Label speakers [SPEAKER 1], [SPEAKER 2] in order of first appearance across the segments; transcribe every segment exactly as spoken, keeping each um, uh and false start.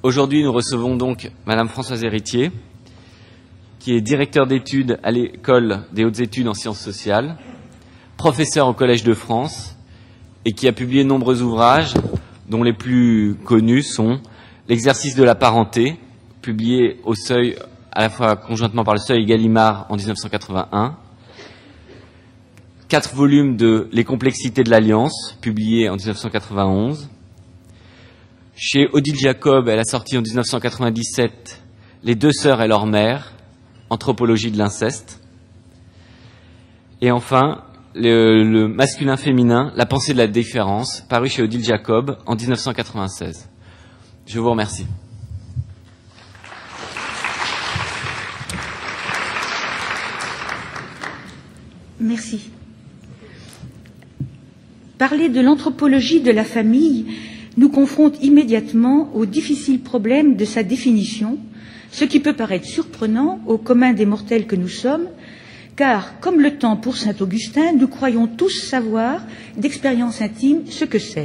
[SPEAKER 1] Aujourd'hui, nous recevons donc Madame Françoise Héritier, qui est directeur d'études à l'École des hautes études en sciences sociales, professeur au Collège de France et qui a publié de nombreux ouvrages dont les plus connus sont L'exercice de la parenté, publié au Seuil, à la fois conjointement par le Seuil et Gallimard en mille neuf cent quatre-vingt-un, quatre volumes de Les complexités de l'alliance, publié en mille neuf cent quatre-vingt-onze. Chez Odile Jacob, elle a sorti en mille neuf cent quatre-vingt-dix-sept Les deux sœurs et leur mère, Anthropologie de l'inceste. Et enfin, le, le masculin-féminin, La pensée de la différence, paru chez Odile Jacob en mille neuf cent quatre-vingt-seize. Je vous remercie.
[SPEAKER 2] Merci. Parler de l'anthropologie de la famille nous confronte immédiatement au difficile problème de sa définition, ce qui peut paraître surprenant au commun des mortels que nous sommes, car, comme le temps pour saint Augustin, nous croyons tous savoir d'expérience intime ce que c'est.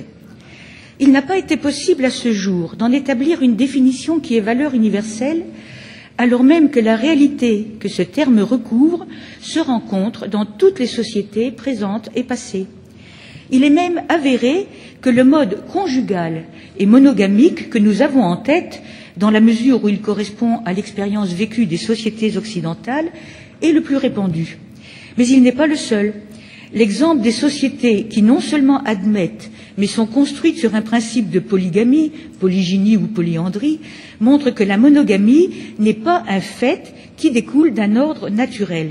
[SPEAKER 2] Il n'a pas été possible à ce jour d'en établir une définition qui ait valeur universelle, alors même que la réalité que ce terme recouvre se rencontre dans toutes les sociétés présentes et passées. Il est même avéré que le mode conjugal et monogamique que nous avons en tête, dans la mesure où il correspond à l'expérience vécue des sociétés occidentales, est le plus répandu. Mais il n'est pas le seul. L'exemple des sociétés qui non seulement admettent, mais sont construites sur un principe de polygamie, polygynie ou polyandrie, montre que la monogamie n'est pas un fait qui découle d'un ordre naturel.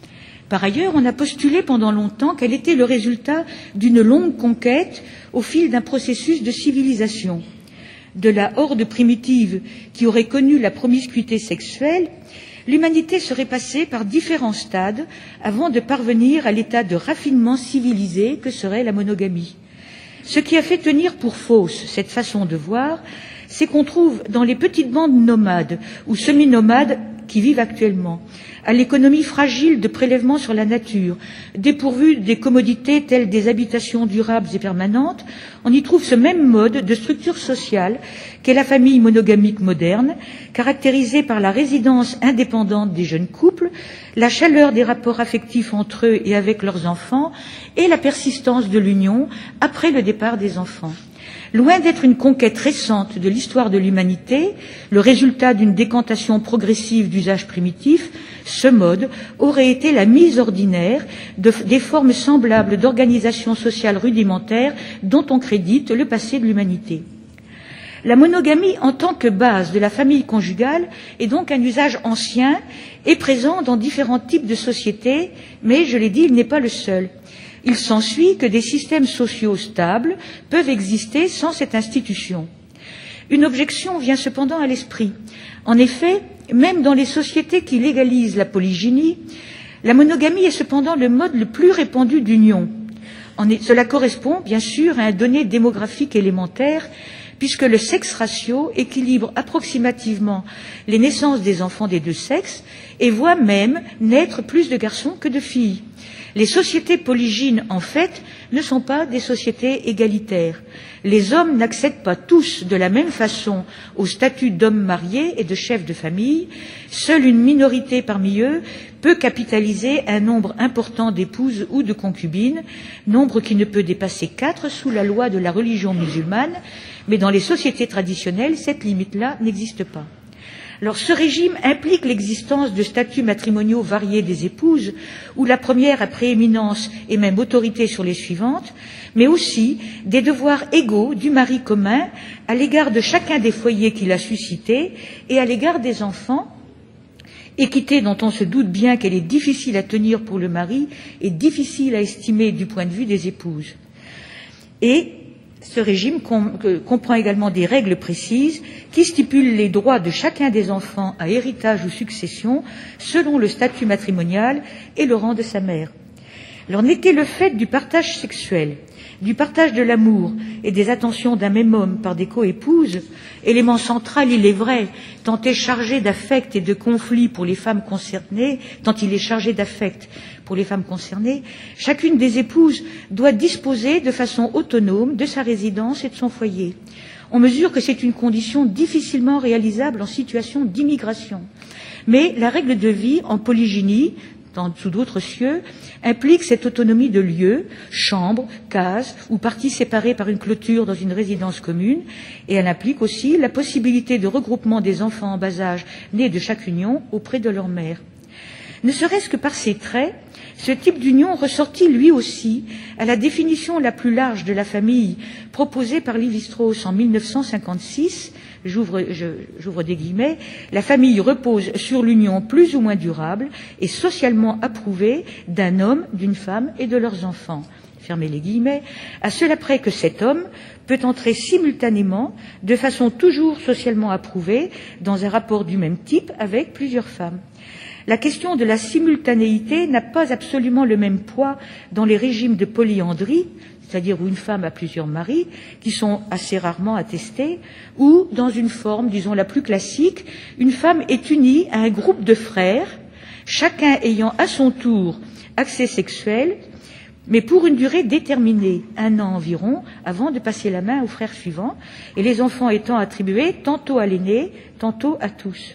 [SPEAKER 2] Par ailleurs, on a postulé pendant longtemps qu'elle était le résultat d'une longue conquête au fil d'un processus de civilisation. De la horde primitive qui aurait connu la promiscuité sexuelle, l'humanité serait passée par différents stades avant de parvenir à l'état de raffinement civilisé que serait la monogamie. Ce qui a fait tenir pour fausse cette façon de voir, c'est qu'on trouve dans les petites bandes nomades ou semi-nomades qui vivent actuellement, à l'économie fragile de prélèvement sur la nature, dépourvue des commodités telles des habitations durables et permanentes, on y trouve ce même mode de structure sociale qu'est la famille monogamique moderne, caractérisée par la résidence indépendante des jeunes couples, la chaleur des rapports affectifs entre eux et avec leurs enfants, et la persistance de l'union après le départ des enfants. Loin d'être une conquête récente de l'histoire de l'humanité, le résultat d'une décantation progressive d'usages primitifs, ce mode aurait été la mise ordinaire de, des formes semblables d'organisation sociale rudimentaire dont on crédite le passé de l'humanité. La monogamie en tant que base de la famille conjugale est donc un usage ancien et présent dans différents types de sociétés, mais, je l'ai dit, il n'est pas le seul. Il s'ensuit que des systèmes sociaux stables peuvent exister sans cette institution. Une objection vient cependant à l'esprit. En effet, même dans les sociétés qui légalisent la polygynie, la monogamie est cependant le mode le plus répandu d'union. Cela correspond, bien sûr, à un donné démographique élémentaire, puisque le sexe ratio équilibre approximativement les naissances des enfants des deux sexes et voit même naître plus de garçons que de filles. Les sociétés polygynes, en fait, ne sont pas des sociétés égalitaires. Les hommes n'accèdent pas tous de la même façon au statut d'homme marié et de chef de famille. Seule une minorité parmi eux peut capitaliser un nombre important d'épouses ou de concubines, nombre qui ne peut dépasser quatre sous la loi de la religion musulmane, mais dans les sociétés traditionnelles, cette limite-là n'existe pas. Alors, ce régime implique l'existence de statuts matrimoniaux variés des épouses, où la première a prééminence et même autorité sur les suivantes, mais aussi des devoirs égaux du mari commun à l'égard de chacun des foyers qu'il a suscités et à l'égard des enfants, équité dont on se doute bien qu'elle est difficile à tenir pour le mari et difficile à estimer du point de vue des épouses. Et ce régime com comprend également des règles précises qui stipulent les droits de chacun des enfants à héritage ou succession selon le statut matrimonial et le rang de sa mère. Alors, n'était le fait du partage sexuel, du partage de l'amour et des attentions d'un même homme par des coépouses, élément central, il est vrai, tant est chargé d'affect et de conflit pour les femmes concernées, tant il est chargé d'affect pour les femmes concernées, chacune des épouses doit disposer de façon autonome de sa résidence et de son foyer. On mesure que c'est une condition difficilement réalisable en situation d'immigration. Mais la règle de vie en polygynie, dans, sous d'autres cieux, implique cette autonomie de lieu, chambre, case ou partie séparée par une clôture dans une résidence commune, et elle implique aussi la possibilité de regroupement des enfants en bas âge nés de chaque union auprès de leur mère. Ne serait-ce que par ces traits, ce type d'union ressortit lui aussi à la définition la plus large de la famille proposée par Lévi-Strauss en mille neuf cent cinquante-six, j'ouvre, je, j'ouvre des guillemets, la famille repose sur l'union plus ou moins durable et socialement approuvée d'un homme, d'une femme et de leurs enfants. Fermez les guillemets, à cela près que cet homme peut entrer simultanément, de façon toujours socialement approuvée, dans un rapport du même type avec plusieurs femmes. La question de la simultanéité n'a pas absolument le même poids dans les régimes de polyandrie, c'est-à-dire où une femme a plusieurs maris, qui sont assez rarement attestés, ou dans une forme, disons, la plus classique, une femme est unie à un groupe de frères, chacun ayant à son tour accès sexuel, mais pour une durée déterminée, un an environ, avant de passer la main au frère suivant, et les enfants étant attribués tantôt à l'aîné, tantôt à tous.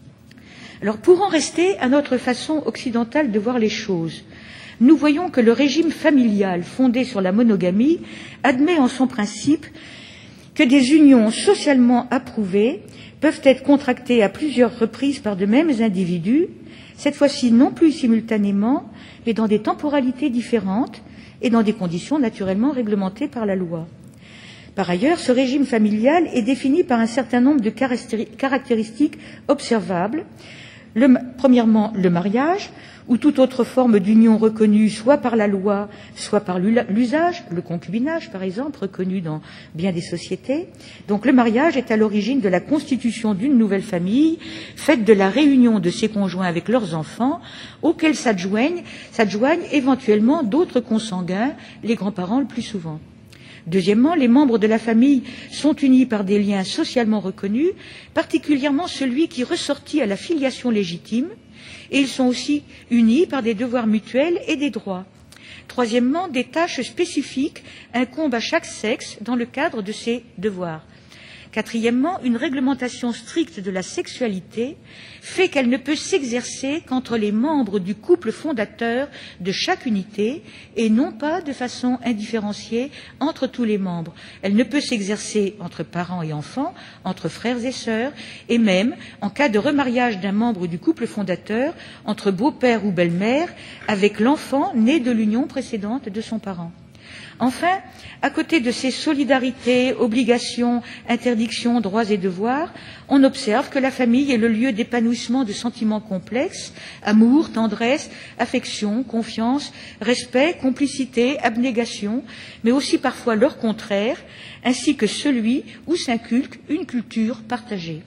[SPEAKER 2] Alors, pour en rester à notre façon occidentale de voir les choses, nous voyons que le régime familial fondé sur la monogamie admet en son principe que des unions socialement approuvées peuvent être contractées à plusieurs reprises par de mêmes individus, cette fois-ci non plus simultanément, mais dans des temporalités différentes et dans des conditions naturellement réglementées par la loi. Par ailleurs, ce régime familial est défini par un certain nombre de caractéristiques observables. Le, premièrement, le mariage, ou toute autre forme d'union reconnue soit par la loi, soit par l'usage, le concubinage par exemple, reconnu dans bien des sociétés. Donc le mariage est à l'origine de la constitution d'une nouvelle famille, faite de la réunion de ses conjoints avec leurs enfants, auxquels s'adjoignent, s'adjoignent éventuellement d'autres consanguins, les grands-parents le plus souvent. Deuxièmement, les membres de la famille sont unis par des liens socialement reconnus, particulièrement celui qui ressortit à la filiation légitime, et ils sont aussi unis par des devoirs mutuels et des droits. Troisièmement, des tâches spécifiques incombent à chaque sexe dans le cadre de ces devoirs. Quatrièmement, une réglementation stricte de la sexualité fait qu'elle ne peut s'exercer qu'entre les membres du couple fondateur de chaque unité et non pas de façon indifférenciée entre tous les membres. Elle ne peut s'exercer entre parents et enfants, entre frères et sœurs, et même, en cas de remariage d'un membre du couple fondateur, entre beau-père ou belle-mère, avec l'enfant né de l'union précédente de son parent. Enfin, à côté de ces solidarités, obligations, interdictions, droits et devoirs, on observe que la famille est le lieu d'épanouissement de sentiments complexes, amour, tendresse, affection, confiance, respect, complicité, abnégation, mais aussi parfois leur contraire, ainsi que celui où s'inculque une culture partagée.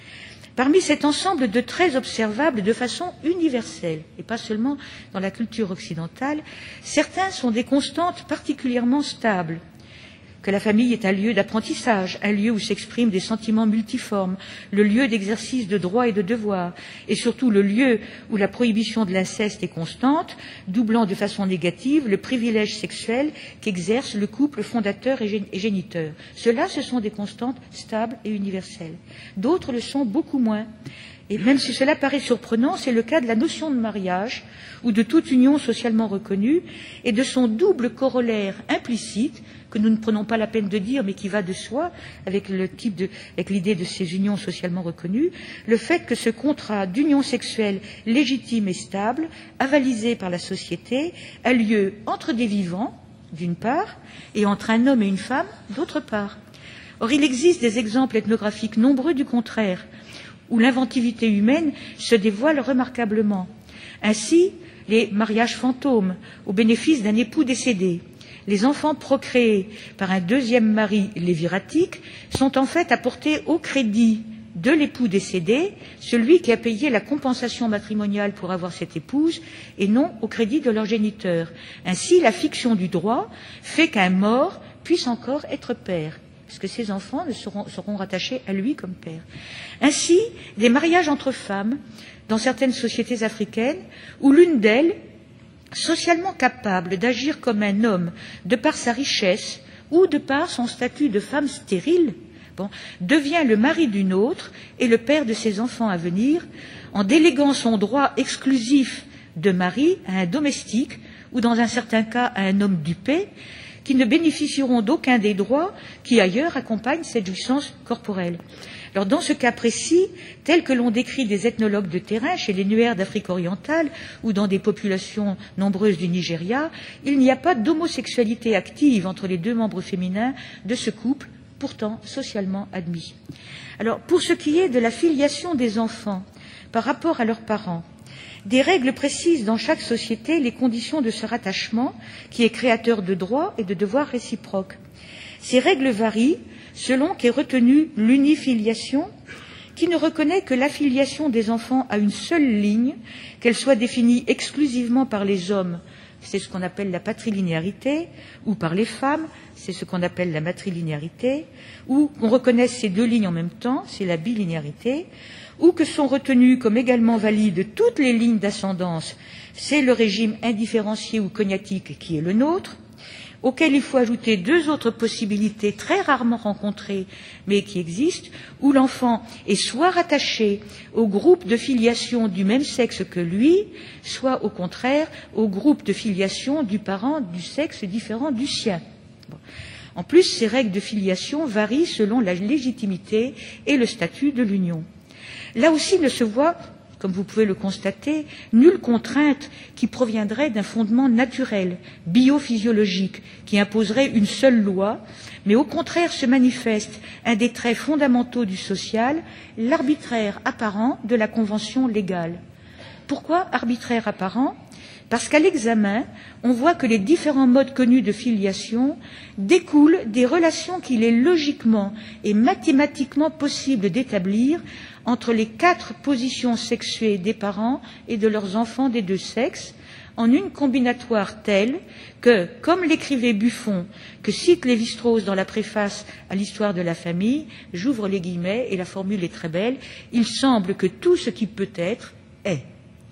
[SPEAKER 2] Parmi cet ensemble de traits observables de façon universelle, et pas seulement dans la culture occidentale, certains sont des constantes particulièrement stables. Que la famille est un lieu d'apprentissage, un lieu où s'expriment des sentiments multiformes, le lieu d'exercice de droits et de devoirs, et surtout le lieu où la prohibition de l'inceste est constante, doublant de façon négative le privilège sexuel qu'exerce le couple fondateur et géniteur. Ceux-là, ce sont des constantes stables et universelles. D'autres le sont beaucoup moins. Et même si cela paraît surprenant, c'est le cas de la notion de mariage ou de toute union socialement reconnue et de son double corollaire implicite, que nous ne prenons pas la peine de dire, mais qui va de soi avec le type de, avec l'idée de ces unions socialement reconnues, le fait que ce contrat d'union sexuelle légitime et stable, avalisé par la société, a lieu entre des vivants, d'une part, et entre un homme et une femme, d'autre part. Or, il existe des exemples ethnographiques nombreux du contraire, où l'inventivité humaine se dévoile remarquablement. Ainsi, les mariages fantômes au bénéfice d'un époux décédé, les enfants procréés par un deuxième mari léviratique sont en fait apportés au crédit de l'époux décédé, celui qui a payé la compensation matrimoniale pour avoir cette épouse, et non au crédit de leur géniteur. Ainsi, la fiction du droit fait qu'un mort puisse encore être père, parce que ses enfants ne seront, seront rattachés à lui comme père. Ainsi, des mariages entre femmes, dans certaines sociétés africaines, où l'une d'elles, socialement capable d'agir comme un homme de par sa richesse ou de par son statut de femme stérile, bon, devient le mari d'une autre et le père de ses enfants à venir, en déléguant son droit exclusif de mari à un domestique ou dans un certain cas à un homme dupé, qui ne bénéficieront d'aucun des droits qui ailleurs accompagnent cette jouissance corporelle. Alors dans ce cas précis, tel que l'ont décrit des ethnologues de terrain chez les Nuer d'Afrique orientale ou dans des populations nombreuses du Nigeria, il n'y a pas d'homosexualité active entre les deux membres féminins de ce couple, pourtant socialement admis. Alors pour ce qui est de la filiation des enfants par rapport à leurs parents, des règles précisent dans chaque société les conditions de ce rattachement qui est créateur de droits et de devoirs réciproques. Ces règles varient selon qu'est retenue l'unifiliation, qui ne reconnaît que l'affiliation des enfants à une seule ligne, qu'elle soit définie exclusivement par les hommes, c'est ce qu'on appelle la patrilinéarité, ou par les femmes, c'est ce qu'on appelle la matrilinéarité, ou qu'on reconnaisse ces deux lignes en même temps, c'est la bilinéarité, ou que sont retenues comme également valides toutes les lignes d'ascendance, c'est le régime indifférencié ou cognatique qui est le nôtre, auquel il faut ajouter deux autres possibilités très rarement rencontrées, mais qui existent, où l'enfant est soit rattaché au groupe de filiation du même sexe que lui, soit au contraire au groupe de filiation du parent du sexe différent du sien. Bon. En plus, ces règles de filiation varient selon la légitimité et le statut de l'union. Là aussi ne se voit, comme vous pouvez le constater, nulle contrainte qui proviendrait d'un fondement naturel, biophysiologique, qui imposerait une seule loi, mais au contraire se manifeste un des traits fondamentaux du social, l'arbitraire apparent de la convention légale. Pourquoi arbitraire apparent ? Parce qu'à l'examen, on voit que les différents modes connus de filiation découlent des relations qu'il est logiquement et mathématiquement possible d'établir entre les quatre positions sexuées des parents et de leurs enfants des deux sexes, en une combinatoire telle que, comme l'écrivait Buffon, que cite Lévi-Strauss dans la préface à l'histoire de la famille, j'ouvre les guillemets et la formule est très belle, il semble que tout ce qui peut être est.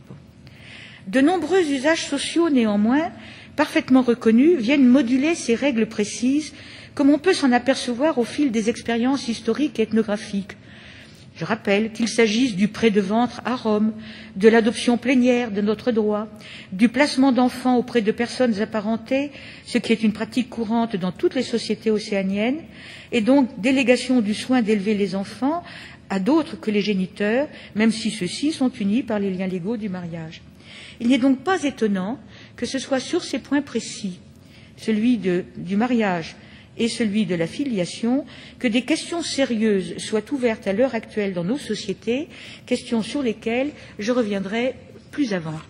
[SPEAKER 2] De nombreux usages sociaux, néanmoins, parfaitement reconnus, viennent moduler ces règles précises, comme on peut s'en apercevoir au fil des expériences historiques et ethnographiques. Je rappelle qu'il s'agisse du prêt de ventre à Rome, de l'adoption plénière de notre droit, du placement d'enfants auprès de personnes apparentées, ce qui est une pratique courante dans toutes les sociétés océaniennes, et donc délégation du soin d'élever les enfants à d'autres que les géniteurs, même si ceux-ci sont unis par les liens légaux du mariage. Il n'est donc pas étonnant que ce soit sur ces points précis, celui de, du mariage et celui de la filiation, que des questions sérieuses soient ouvertes à l'heure actuelle dans nos sociétés, questions sur lesquelles je reviendrai plus avant.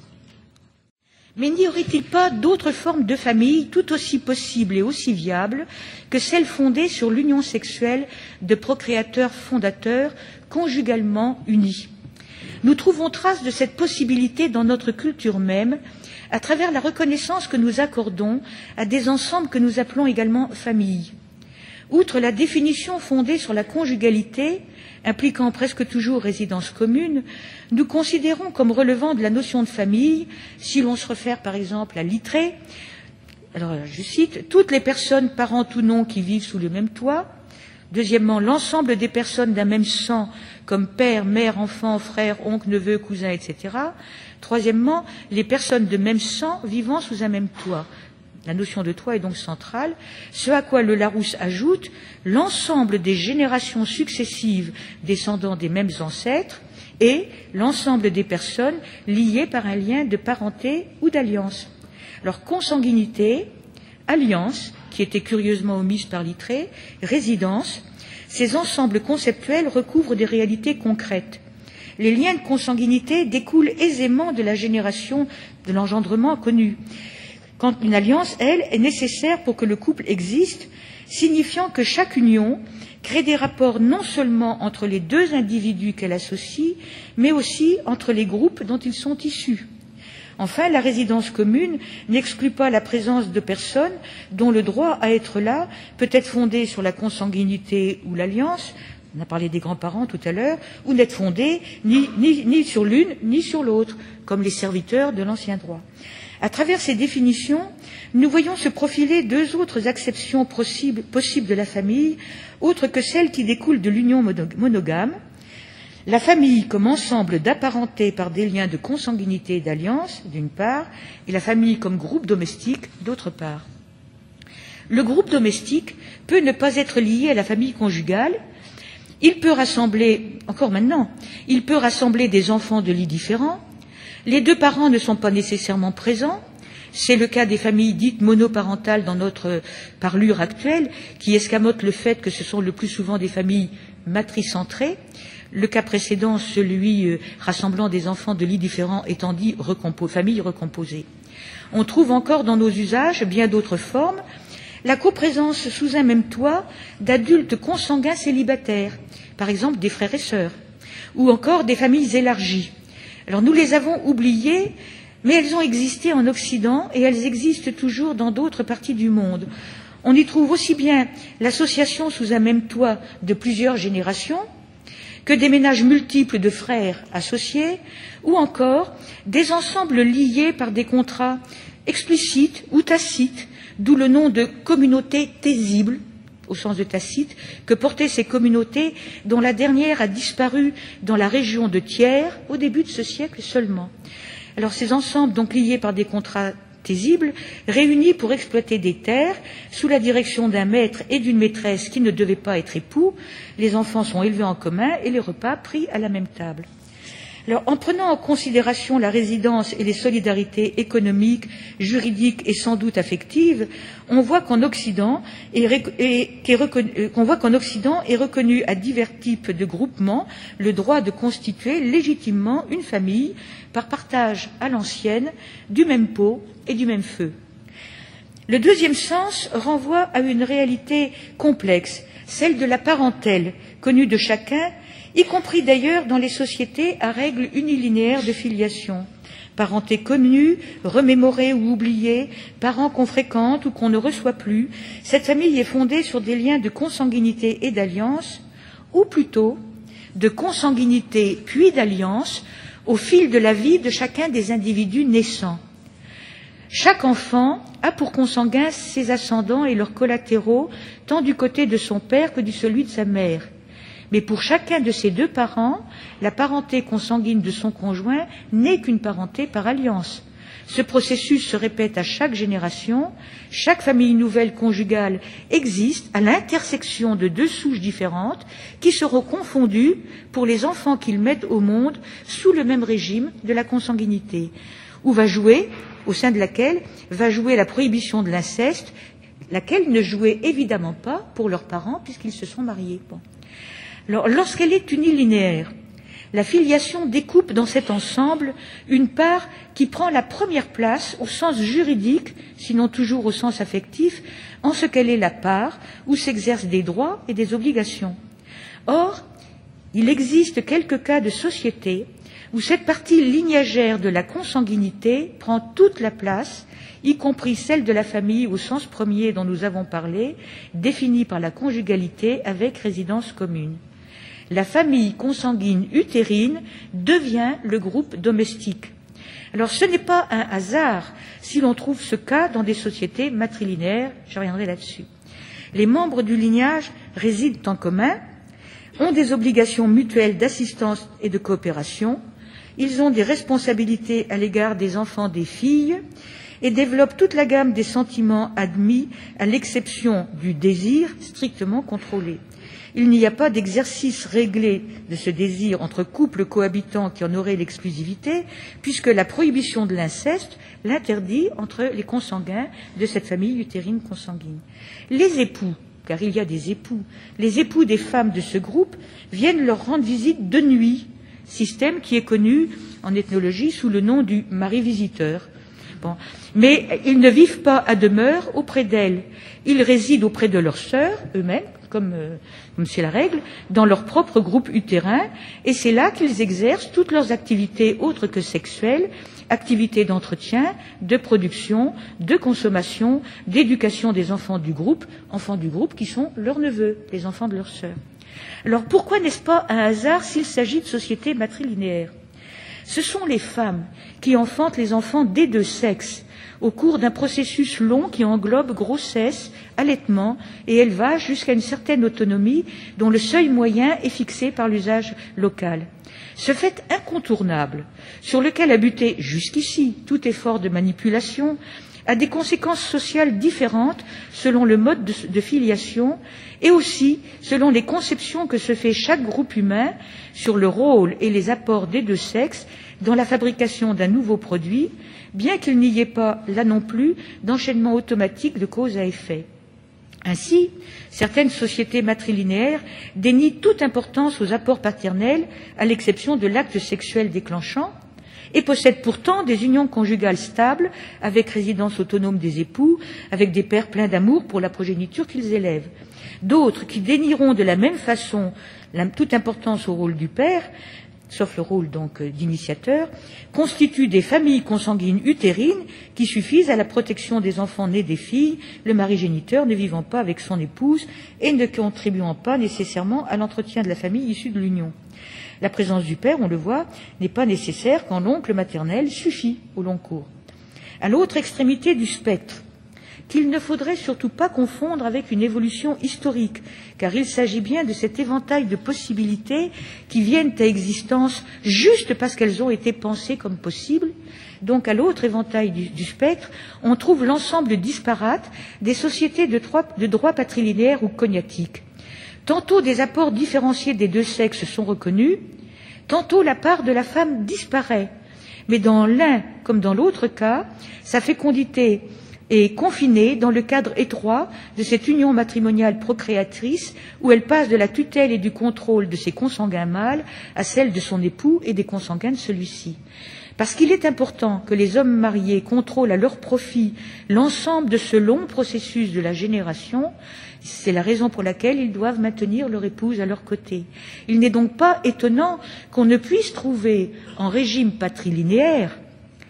[SPEAKER 2] Mais n'y aurait-il pas d'autres formes de famille tout aussi possibles et aussi viables que celles fondées sur l'union sexuelle de procréateurs fondateurs conjugalement unis ? Nous trouvons trace de cette possibilité dans notre culture même, à travers la reconnaissance que nous accordons à des ensembles que nous appelons également familles. Outre la définition fondée sur la conjugalité, impliquant presque toujours résidence commune, nous considérons comme relevant de la notion de famille, si l'on se réfère par exemple à Littré, alors je cite, toutes les personnes parentes ou non qui vivent sous le même toit. Deuxièmement, l'ensemble des personnes d'un même sang, comme père, mère, enfant, frère, oncle, neveu, cousin, et cetera. Troisièmement, les personnes de même sang vivant sous un même toit. La notion de toit est donc centrale, ce à quoi le Larousse ajoute l'ensemble des générations successives descendant des mêmes ancêtres et l'ensemble des personnes liées par un lien de parenté ou d'alliance. Alors, consanguinité, alliance, qui était curieusement omise par Littré, résidence, ces ensembles conceptuels recouvrent des réalités concrètes. Les liens de consanguinité découlent aisément de la génération de l'engendrement connu, quand une alliance, elle, est nécessaire pour que le couple existe, signifiant que chaque union crée des rapports non seulement entre les deux individus qu'elle associe, mais aussi entre les groupes dont ils sont issus. Enfin, la résidence commune n'exclut pas la présence de personnes dont le droit à être là peut être fondé sur la consanguinité ou l'alliance, on a parlé des grands-parents tout à l'heure, ou n'être fondé ni, ni, ni sur l'une ni sur l'autre, comme les serviteurs de l'ancien droit. À travers ces définitions, nous voyons se profiler deux autres acceptions possibles, possibles de la famille, autres que celles qui découlent de l'union monogame. La famille comme ensemble d'apparentés par des liens de consanguinité et d'alliance, d'une part, et la famille comme groupe domestique, d'autre part. Le groupe domestique peut ne pas être lié à la famille conjugale. Il peut rassembler, encore maintenant, il peut rassembler des enfants de lits différents. Les deux parents ne sont pas nécessairement présents. C'est le cas des familles dites monoparentales dans notre parlure actuelle, qui escamotent le fait que ce sont le plus souvent des familles matricentrées. Le cas précédent, celui euh, rassemblant des enfants de lits différents, étant dit recompo- famille recomposée. On trouve encore dans nos usages bien d'autres formes. La coprésence sous un même toit d'adultes consanguins célibataires, par exemple des frères et sœurs, ou encore des familles élargies. Alors nous les avons oubliées, mais elles ont existé en Occident et elles existent toujours dans d'autres parties du monde. On y trouve aussi bien l'association sous un même toit de plusieurs générations, que des ménages multiples de frères associés, ou encore des ensembles liés par des contrats explicites ou tacites, d'où le nom de communauté taisible, au sens de Tacite, que portaient ces communautés dont la dernière a disparu dans la région de Thiers au début de ce siècle seulement. Alors ces ensembles, donc liés par des contrats taisibles, réunis pour exploiter des terres, sous la direction d'un maître et d'une maîtresse qui ne devaient pas être époux, les enfants sont élevés en commun et les repas pris à la même table. Alors, en prenant en considération la résidence et les solidarités économiques, juridiques et sans doute affectives, on voit qu'en Occident est, est, est reconnu, qu'on voit qu'en Occident est reconnu à divers types de groupements le droit de constituer légitimement une famille par partage à l'ancienne du même pot et du même feu. Le deuxième sens renvoie à une réalité complexe, celle de la parentèle, connue de chacun, y compris d'ailleurs dans les sociétés à règles unilinéaires de filiation. Parenté connue, remémorée ou oubliée, parents qu'on fréquente ou qu'on ne reçoit plus, cette famille est fondée sur des liens de consanguinité et d'alliance, ou plutôt de consanguinité puis d'alliance au fil de la vie de chacun des individus naissants. Chaque enfant a pour consanguins ses ascendants et leurs collatéraux, tant du côté de son père que du celui de sa mère. Mais pour chacun de ses deux parents, la parenté consanguine de son conjoint n'est qu'une parenté par alliance. Ce processus se répète à chaque génération. Chaque famille nouvelle conjugale existe à l'intersection de deux souches différentes qui seront confondues pour les enfants qu'ils mettent au monde sous le même régime de la consanguinité, où va jouer, au sein de laquelle va jouer la prohibition de l'inceste, laquelle ne jouait évidemment pas pour leurs parents puisqu'ils se sont mariés. Bon. Alors, lorsqu'elle est unilinéaire, la filiation découpe dans cet ensemble une part qui prend la première place au sens juridique, sinon toujours au sens affectif, en ce qu'elle est la part où s'exercent des droits et des obligations. Or, il existe quelques cas de société où cette partie lignagère de la consanguinité prend toute la place, y compris celle de la famille au sens premier dont nous avons parlé, définie par la conjugalité avec résidence commune. La famille consanguine utérine devient le groupe domestique. Alors ce n'est pas un hasard si l'on trouve ce cas dans des sociétés matrilinéaires, je reviendrai là-dessus. Les membres du lignage résident en commun, ont des obligations mutuelles d'assistance et de coopération, ils ont des responsabilités à l'égard des enfants des filles et développent toute la gamme des sentiments admis à l'exception du désir strictement contrôlé. Il n'y a pas d'exercice réglé de ce désir entre couples cohabitants qui en auraient l'exclusivité, puisque la prohibition de l'inceste l'interdit entre les consanguins de cette famille utérine consanguine. Les époux, car il y a des époux, les époux des femmes de ce groupe viennent leur rendre visite de nuit, système qui est connu en ethnologie sous le nom du mari-visiteur. Bon. Mais ils ne vivent pas à demeure auprès d'elles. Ils résident auprès de leurs sœurs, eux-mêmes, comme euh, comme c'est la règle, dans leur propre groupe utérin, et c'est là qu'ils exercent toutes leurs activités autres que sexuelles, activités d'entretien, de production, de consommation, d'éducation des enfants du groupe, enfants du groupe qui sont leurs neveux, les enfants de leurs sœurs. Alors pourquoi n'est-ce pas un hasard s'il s'agit de sociétés matrilinéaires ? Ce sont les femmes qui enfantent les enfants des deux sexes, au cours d'un processus long qui englobe grossesse, allaitement et élevage jusqu'à une certaine autonomie dont le seuil moyen est fixé par l'usage local. Ce fait incontournable, sur lequel a buté jusqu'ici tout effort de manipulation, a des conséquences sociales différentes selon le mode de, de filiation et aussi selon les conceptions que se fait chaque groupe humain sur le rôle et les apports des deux sexes dans la fabrication d'un nouveau produit, bien qu'il n'y ait pas, là non plus, d'enchaînement automatique de cause à effet. Ainsi, certaines sociétés matrilinéaires dénient toute importance aux apports paternels, à l'exception de l'acte sexuel déclenchant, et possèdent pourtant des unions conjugales stables, avec résidence autonome des époux, avec des pères pleins d'amour pour la progéniture qu'ils élèvent. D'autres, qui dénieront de la même façon la, toute importance au rôle du père, sauf le rôle donc d'initiateur, constituent des familles consanguines utérines qui suffisent à la protection des enfants nés des filles, le mari géniteur ne vivant pas avec son épouse et ne contribuant pas nécessairement à l'entretien de la famille issue de l'union. La présence du père, on le voit, n'est pas nécessaire quand l'oncle maternel suffit au long cours. À l'autre extrémité du spectre, qu'il ne faudrait surtout pas confondre avec une évolution historique, car il s'agit bien de cet éventail de possibilités qui viennent à existence juste parce qu'elles ont été pensées comme possibles. Donc à l'autre éventail du, du spectre, on trouve l'ensemble disparate des sociétés de droit, de droit patrilinéaire ou cognatique. Tantôt des apports différenciés des deux sexes sont reconnus, tantôt la part de la femme disparaît. Mais dans l'un comme dans l'autre cas, sa fécondité est confinée dans le cadre étroit de cette union matrimoniale procréatrice où elle passe de la tutelle et du contrôle de ses consanguins mâles à celle de son époux et des consanguins de celui-ci. Parce qu'il est important que les hommes mariés contrôlent à leur profit l'ensemble de ce long processus de la génération, c'est la raison pour laquelle ils doivent maintenir leur épouse à leur côté. Il n'est donc pas étonnant qu'on ne puisse trouver en régime patrilinéaire,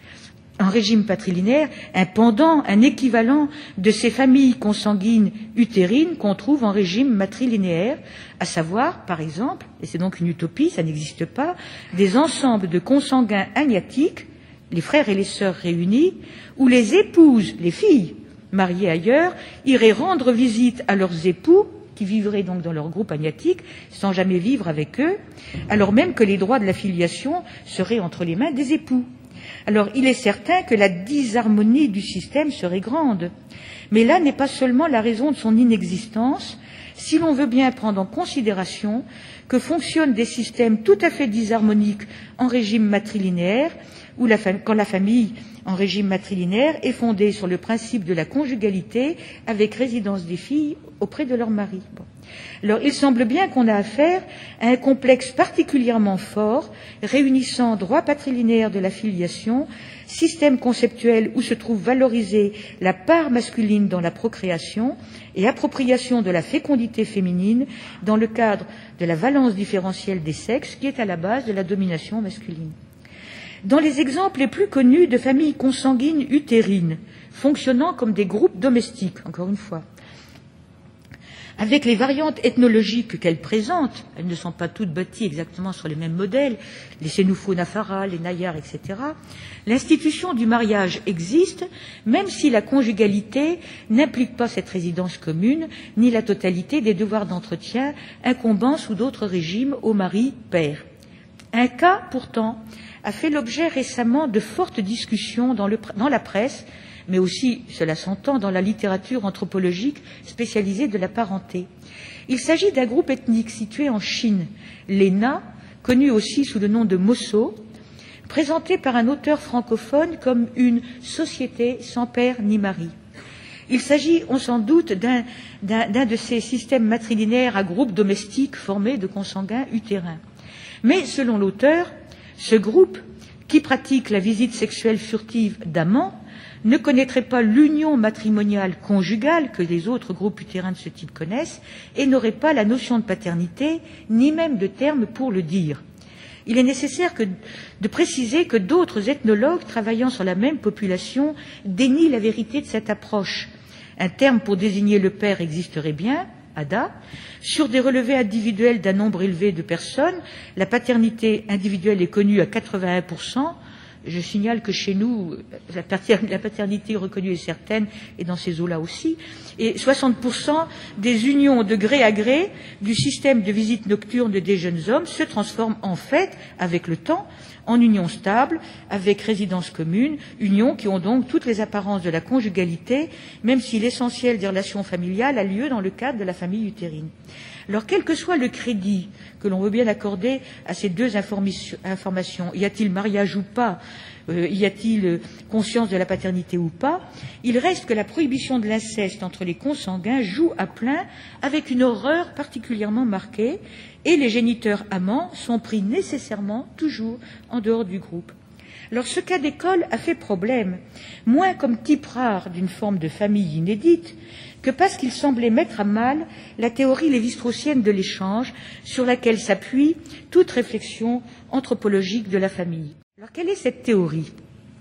[SPEAKER 2] en régime patrilinéaire, un pendant, un équivalent de ces familles consanguines utérines qu'on trouve en régime matrilinéaire, à savoir, par exemple, et c'est donc une utopie, ça n'existe pas, des ensembles de consanguins agnatiques, les frères et les sœurs réunis, où les épouses, les filles, mariées ailleurs, iraient rendre visite à leurs époux, qui vivraient donc dans leur groupe agnatique, sans jamais vivre avec eux, alors même que les droits de la filiation seraient entre les mains des époux. Alors, il est certain que la disharmonie du système serait grande. Mais là n'est pas seulement la raison de son inexistence, si l'on veut bien prendre en considération que fonctionnent des systèmes tout à fait disharmoniques en régime matrilinéaire, où la fam- quand la famille en régime matrilinéaire est fondée sur le principe de la conjugalité avec résidence des filles auprès de leur mari. Bon. Alors, il semble bien qu'on a affaire à un complexe particulièrement fort, réunissant droit patrilinéaire de la filiation, système conceptuel où se trouve valorisée la part masculine dans la procréation et appropriation de la fécondité féminine dans le cadre de la valence différentielle des sexes qui est à la base de la domination masculine. Dans les exemples les plus connus de familles consanguines utérines, fonctionnant comme des groupes domestiques, encore une fois, avec les variantes ethnologiques qu'elles présentent, elles ne sont pas toutes bâties exactement sur les mêmes modèles, les Sénoufo Nafara, les Nayar, et cetera, l'institution du mariage existe, même si la conjugalité n'implique pas cette résidence commune, ni la totalité des devoirs d'entretien incombant sous d'autres régimes au mari-père. Un cas, pourtant, a fait l'objet récemment de fortes discussions dans, le, dans la presse, mais aussi, cela s'entend, dans la littérature anthropologique spécialisée de la parenté. Il s'agit d'un groupe ethnique situé en Chine, les Na, connus aussi sous le nom de Mosso, présenté par un auteur francophone comme une société sans père ni mari. Il s'agit, on s'en doute, d'un, d'un, d'un de ces systèmes matrilinéaires à groupes domestiques formés de consanguins utérins. Mais, selon l'auteur, ce groupe, qui pratique la visite sexuelle furtive d'amants, ne connaîtrait pas l'union matrimoniale conjugale que les autres groupes utérins de ce type connaissent et n'aurait pas la notion de paternité, ni même de terme pour le dire. Il est nécessaire que, de préciser que d'autres ethnologues travaillant sur la même population dénient la vérité de cette approche. Un terme pour désigner le père existerait bien, Ada. Sur des relevés individuels d'un nombre élevé de personnes, la paternité individuelle est connue à quatre-vingt-un pour cent. Je signale que chez nous, la paternité reconnue est certaine, et dans ces eaux-là aussi. Et soixante pour cent des unions de gré à gré du système de visite nocturne des jeunes hommes se transforment en fait, avec le temps, en unions stables, avec résidence commune, unions qui ont donc toutes les apparences de la conjugalité, même si l'essentiel des relations familiales a lieu dans le cadre de la famille utérine. Alors, quel que soit le crédit que l'on veut bien accorder à ces deux informations, y a-t-il mariage ou pas, euh, y a-t-il conscience de la paternité ou pas, il reste que la prohibition de l'inceste entre les consanguins joue à plein avec une horreur particulièrement marquée, et les géniteurs amants sont pris nécessairement toujours en dehors du groupe. Alors, ce cas d'école a fait problème, moins comme type rare d'une forme de famille inédite, que parce qu'il semblait mettre à mal la théorie lévi-straussienne de l'échange sur laquelle s'appuie toute réflexion anthropologique de la famille. Alors, quelle est cette théorie ?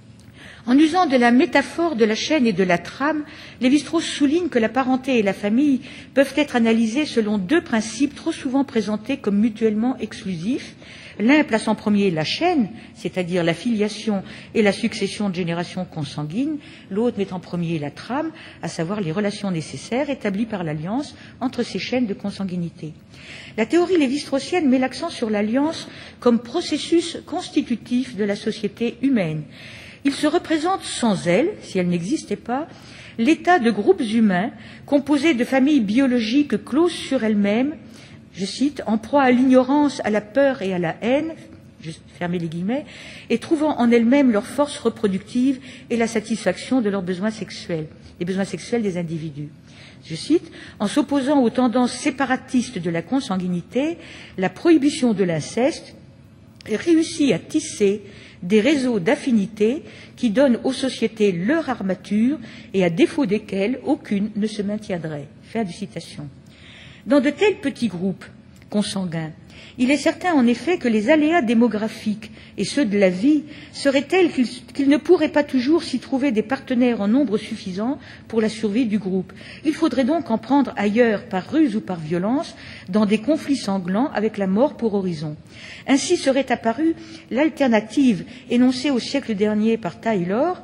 [SPEAKER 2] En usant de la métaphore de la chaîne et de la trame, Lévi-Strauss souligne que la parenté et la famille peuvent être analysées selon deux principes trop souvent présentés comme mutuellement exclusifs. L'un place en premier la chaîne, c'est-à-dire la filiation et la succession de générations consanguines. L'autre met en premier la trame, à savoir les relations nécessaires établies par l'alliance entre ces chaînes de consanguinité. La théorie lévi-straussienne met l'accent sur l'alliance comme processus constitutif de la société humaine. Il se représente sans elle, si elle n'existait pas, l'état de groupes humains composés de familles biologiques closes sur elles-mêmes, je cite, en proie à l'ignorance, à la peur et à la haine, je fermez les guillemets, et trouvant en elles-mêmes leur force reproductive et la satisfaction de leurs besoins sexuels, les besoins sexuels des individus. Je cite, en s'opposant aux tendances séparatistes de la consanguinité, la prohibition de l'inceste réussit à tisser des réseaux d'affinité qui donnent aux sociétés leur armature et à défaut desquels aucune ne se maintiendrait. Fin de citation. Dans de tels petits groupes consanguins, il est certain en effet que les aléas démographiques et ceux de la vie seraient tels qu'ils, qu'ils ne pourraient pas toujours s'y trouver des partenaires en nombre suffisant pour la survie du groupe. Il faudrait donc en prendre ailleurs par ruse ou par violence, dans des conflits sanglants avec la mort pour horizon. Ainsi serait apparue l'alternative énoncée au siècle dernier par Taylor,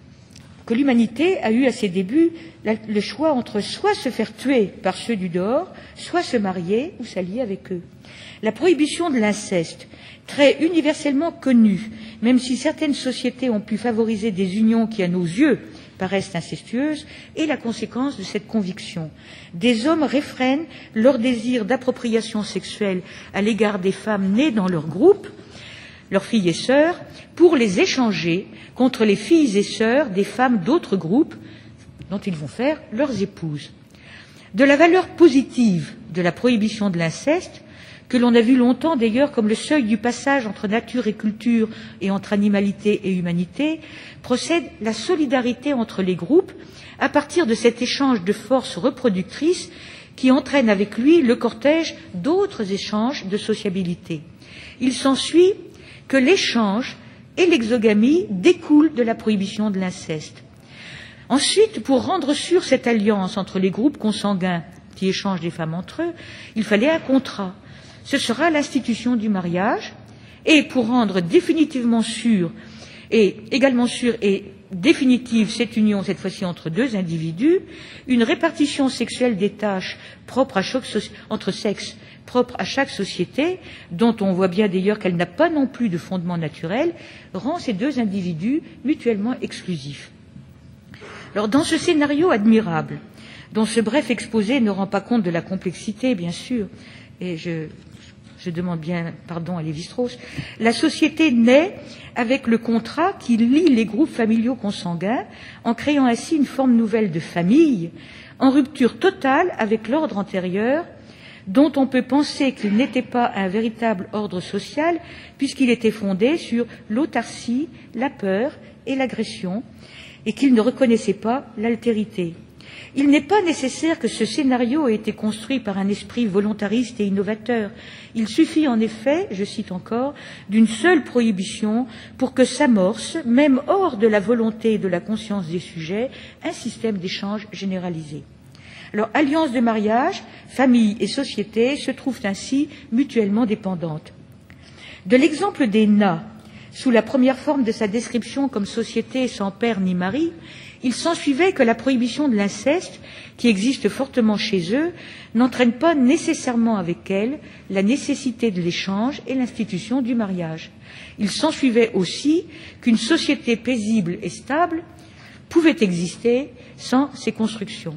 [SPEAKER 2] que l'humanité a eu à ses débuts le choix entre soit se faire tuer par ceux du dehors, soit se marier ou s'allier avec eux. La prohibition de l'inceste, très universellement connue, même si certaines sociétés ont pu favoriser des unions qui, à nos yeux, paraissent incestueuses, est la conséquence de cette conviction. Des hommes réfrènent leur désir d'appropriation sexuelle à l'égard des femmes nées dans leur groupe, leurs filles et sœurs, pour les échanger contre les filles et sœurs des femmes d'autres groupes dont ils vont faire leurs épouses. De la valeur positive de la prohibition de l'inceste, que l'on a vu longtemps d'ailleurs comme le seuil du passage entre nature et culture et entre animalité et humanité, procède la solidarité entre les groupes à partir de cet échange de forces reproductrices qui entraîne avec lui le cortège d'autres échanges de sociabilité. Il s'ensuit que l'échange et l'exogamie découlent de la prohibition de l'inceste. Ensuite, pour rendre sûre cette alliance entre les groupes consanguins qui échangent des femmes entre eux, il fallait un contrat. Ce sera l'institution du mariage, et pour rendre définitivement sûre et également sûre et définitive cette union, cette fois-ci entre deux individus, une répartition sexuelle des tâches propres à chaque so- entre sexes propre à chaque société, dont on voit bien d'ailleurs qu'elle n'a pas non plus de fondement naturel, rend ces deux individus mutuellement exclusifs. Alors, dans ce scénario admirable, dont ce bref exposé ne rend pas compte de la complexité, bien sûr, et je, je demande bien pardon à Lévi-Strauss, la société naît avec le contrat qui lie les groupes familiaux consanguins, en créant ainsi une forme nouvelle de famille, en rupture totale avec l'ordre antérieur, dont on peut penser qu'il n'était pas un véritable ordre social, puisqu'il était fondé sur l'autarcie, la peur et l'agression, et qu'il ne reconnaissait pas l'altérité. Il n'est pas nécessaire que ce scénario ait été construit par un esprit volontariste et innovateur. Il suffit en effet, je cite encore, d'une seule prohibition pour que s'amorce, même hors de la volonté et de la conscience des sujets, un système d'échange généralisé. Alors, alliance de mariage, famille et société se trouvent ainsi mutuellement dépendantes. De l'exemple des Na, sous la première forme de sa description comme société sans père ni mari, il s'ensuivait que la prohibition de l'inceste, qui existe fortement chez eux, n'entraîne pas nécessairement avec elle la nécessité de l'échange et l'institution du mariage. Il s'ensuivait aussi qu'une société paisible et stable pouvait exister sans ces constructions.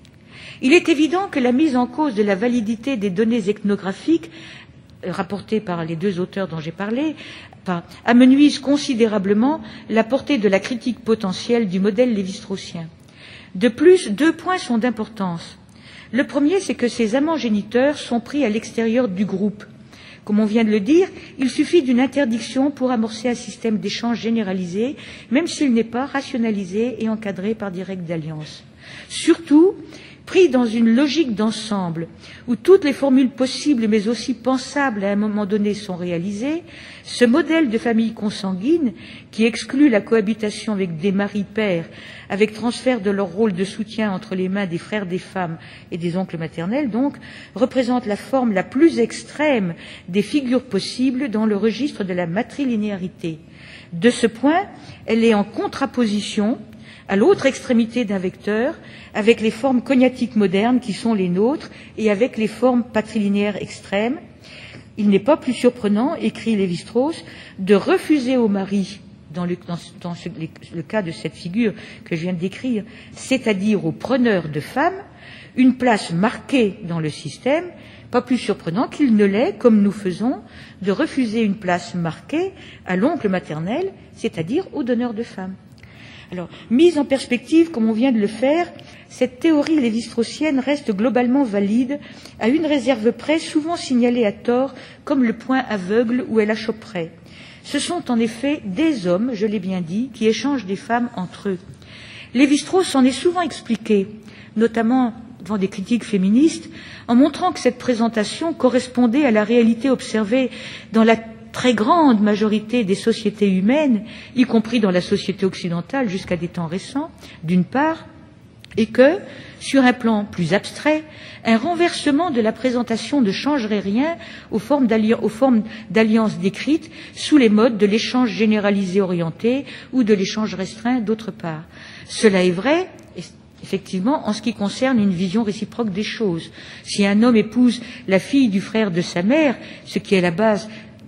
[SPEAKER 2] Il est évident que la mise en cause de la validité des données ethnographiques rapportées par les deux auteurs dont j'ai parlé amenuise considérablement la portée de la critique potentielle du modèle lévi-straussien. De plus, deux points sont d'importance. Le premier, c'est que ces amants géniteurs sont pris à l'extérieur du groupe. Comme on vient de le dire, il suffit d'une interdiction pour amorcer un système d'échange généralisé, même s'il n'est pas rationalisé et encadré par des règles d'alliance. Surtout, pris dans une logique d'ensemble, où toutes les formules possibles mais aussi pensables à un moment donné sont réalisées, ce modèle de famille consanguine, qui exclut la cohabitation avec des maris-pères, avec transfert de leur rôle de soutien entre les mains des frères des femmes et des oncles maternels, donc, représente la forme la plus extrême des figures possibles dans le registre de la matrilinéarité. De ce point, elle est en contraposition à l'autre extrémité d'un vecteur, avec les formes cognatiques modernes qui sont les nôtres et avec les formes patrilinéaires extrêmes. Il n'est pas plus surprenant, écrit Lévi-Strauss, de refuser au mari, dans, le, dans, dans ce, le cas de cette figure que je viens de décrire, c'est-à-dire au preneur de femmes, une place marquée dans le système, pas plus surprenant qu'il ne l'est, comme nous faisons, de refuser une place marquée à l'oncle maternel, c'est-à-dire au donneur de femmes. Alors, mise en perspective, comme on vient de le faire, cette théorie lévi-straussienne reste globalement valide, à une réserve près, souvent signalée à tort comme le point aveugle où elle achopperait. Ce sont en effet des hommes, je l'ai bien dit, qui échangent des femmes entre eux. Lévi-Strauss s'en est souvent expliqué, notamment devant des critiques féministes, en montrant que cette présentation correspondait à la réalité observée dans la très grande majorité des sociétés humaines, y compris dans la société occidentale jusqu'à des temps récents, d'une part, et que, sur un plan plus abstrait, un renversement de la présentation ne changerait rien aux formes d'alliances décrites sous les modes de l'échange généralisé orienté ou de l'échange restreint d'autre part. Cela est vrai, effectivement, en ce qui concerne une vision réciproque des choses. Si un homme épouse la fille du frère de sa mère, ce qui est la base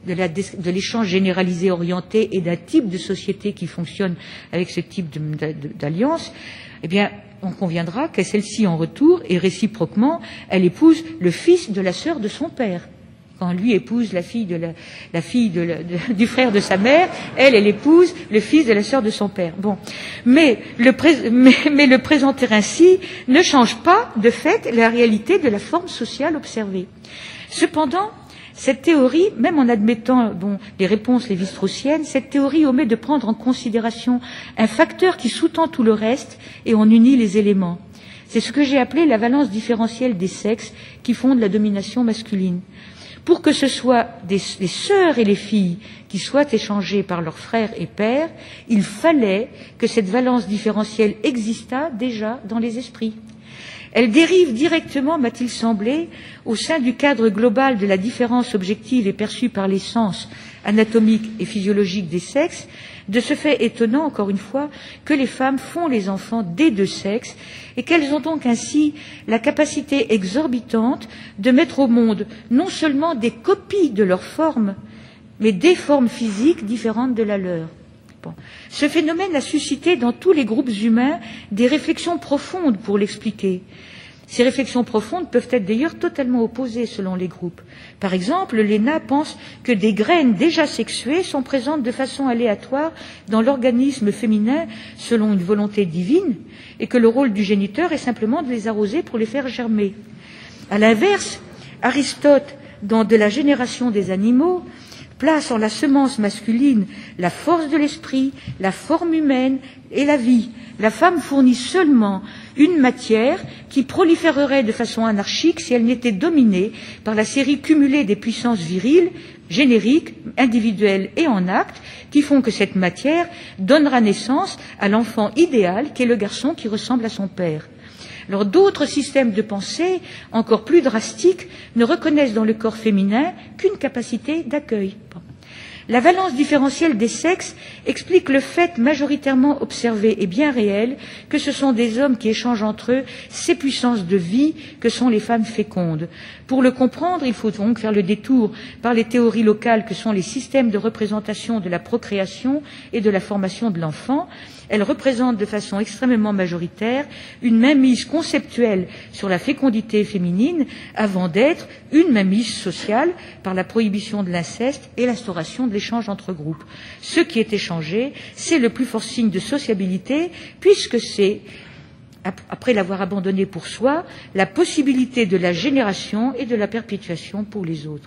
[SPEAKER 2] de l'échange généralisé orienté et d'un type de société qui fonctionne avec ce type d'alliance, eh bien, on conviendra que celle-ci, en retour, et réciproquement, elle épouse le fils de la sœur de son père. Quand lui épouse la fille, de la, la fille de la, de, du frère de sa mère, elle, elle épouse le fils de la sœur de son père. Bon, mais le, pré, mais, mais le présenter ainsi ne change pas, de fait, la réalité de la forme sociale observée. Cependant, cette théorie, même en admettant bon, les réponses lévi-straussiennes, cette théorie omet de prendre en considération un facteur qui sous-tend tout le reste et en unit les éléments. C'est ce que j'ai appelé la valence différentielle des sexes qui fonde la domination masculine. Pour que ce soit des, les sœurs et les filles qui soient échangées par leurs frères et pères, il fallait que cette valence différentielle existât déjà dans les esprits. Elle dérive directement, m'a-t-il semblé, au sein du cadre global de la différence objective et perçue par les sens anatomiques et physiologiques des sexes, de ce fait étonnant, encore une fois, que les femmes font les enfants des deux sexes et qu'elles ont donc ainsi la capacité exorbitante de mettre au monde non seulement des copies de leur forme, mais des formes physiques différentes de la leur. Bon. Ce phénomène a suscité dans tous les groupes humains des réflexions profondes pour l'expliquer. Ces réflexions profondes peuvent être d'ailleurs totalement opposées selon les groupes. Par exemple, les Na pensent que des graines déjà sexuées sont présentes de façon aléatoire dans l'organisme féminin selon une volonté divine et que le rôle du géniteur est simplement de les arroser pour les faire germer. À l'inverse, Aristote, dans De la génération des animaux, place en la semence masculine la force de l'esprit, la forme humaine et la vie. La femme fournit seulement une matière qui proliférerait de façon anarchique si elle n'était dominée par la série cumulée des puissances viriles, génériques, individuelles et en acte, qui font que cette matière donnera naissance à l'enfant idéal qui est le garçon qui ressemble à son père. Alors d'autres systèmes de pensée, encore plus drastiques, ne reconnaissent dans le corps féminin qu'une capacité d'accueil. Bon. La valence différentielle des sexes explique le fait majoritairement observé et bien réel que ce sont des hommes qui échangent entre eux ces puissances de vie que sont les femmes fécondes. Pour le comprendre, il faut donc faire le détour par les théories locales que sont les systèmes de représentation de la procréation et de la formation de l'enfant. Elles représentent de façon extrêmement majoritaire une mainmise conceptuelle sur la fécondité féminine avant d'être une mainmise sociale par la prohibition de l'inceste et l'instauration de l'échange entre groupes. Ce qui est échangé, c'est le plus fort signe de sociabilité puisque c'est, après l'avoir abandonné pour soi, la possibilité de la génération et de la perpétuation pour les autres.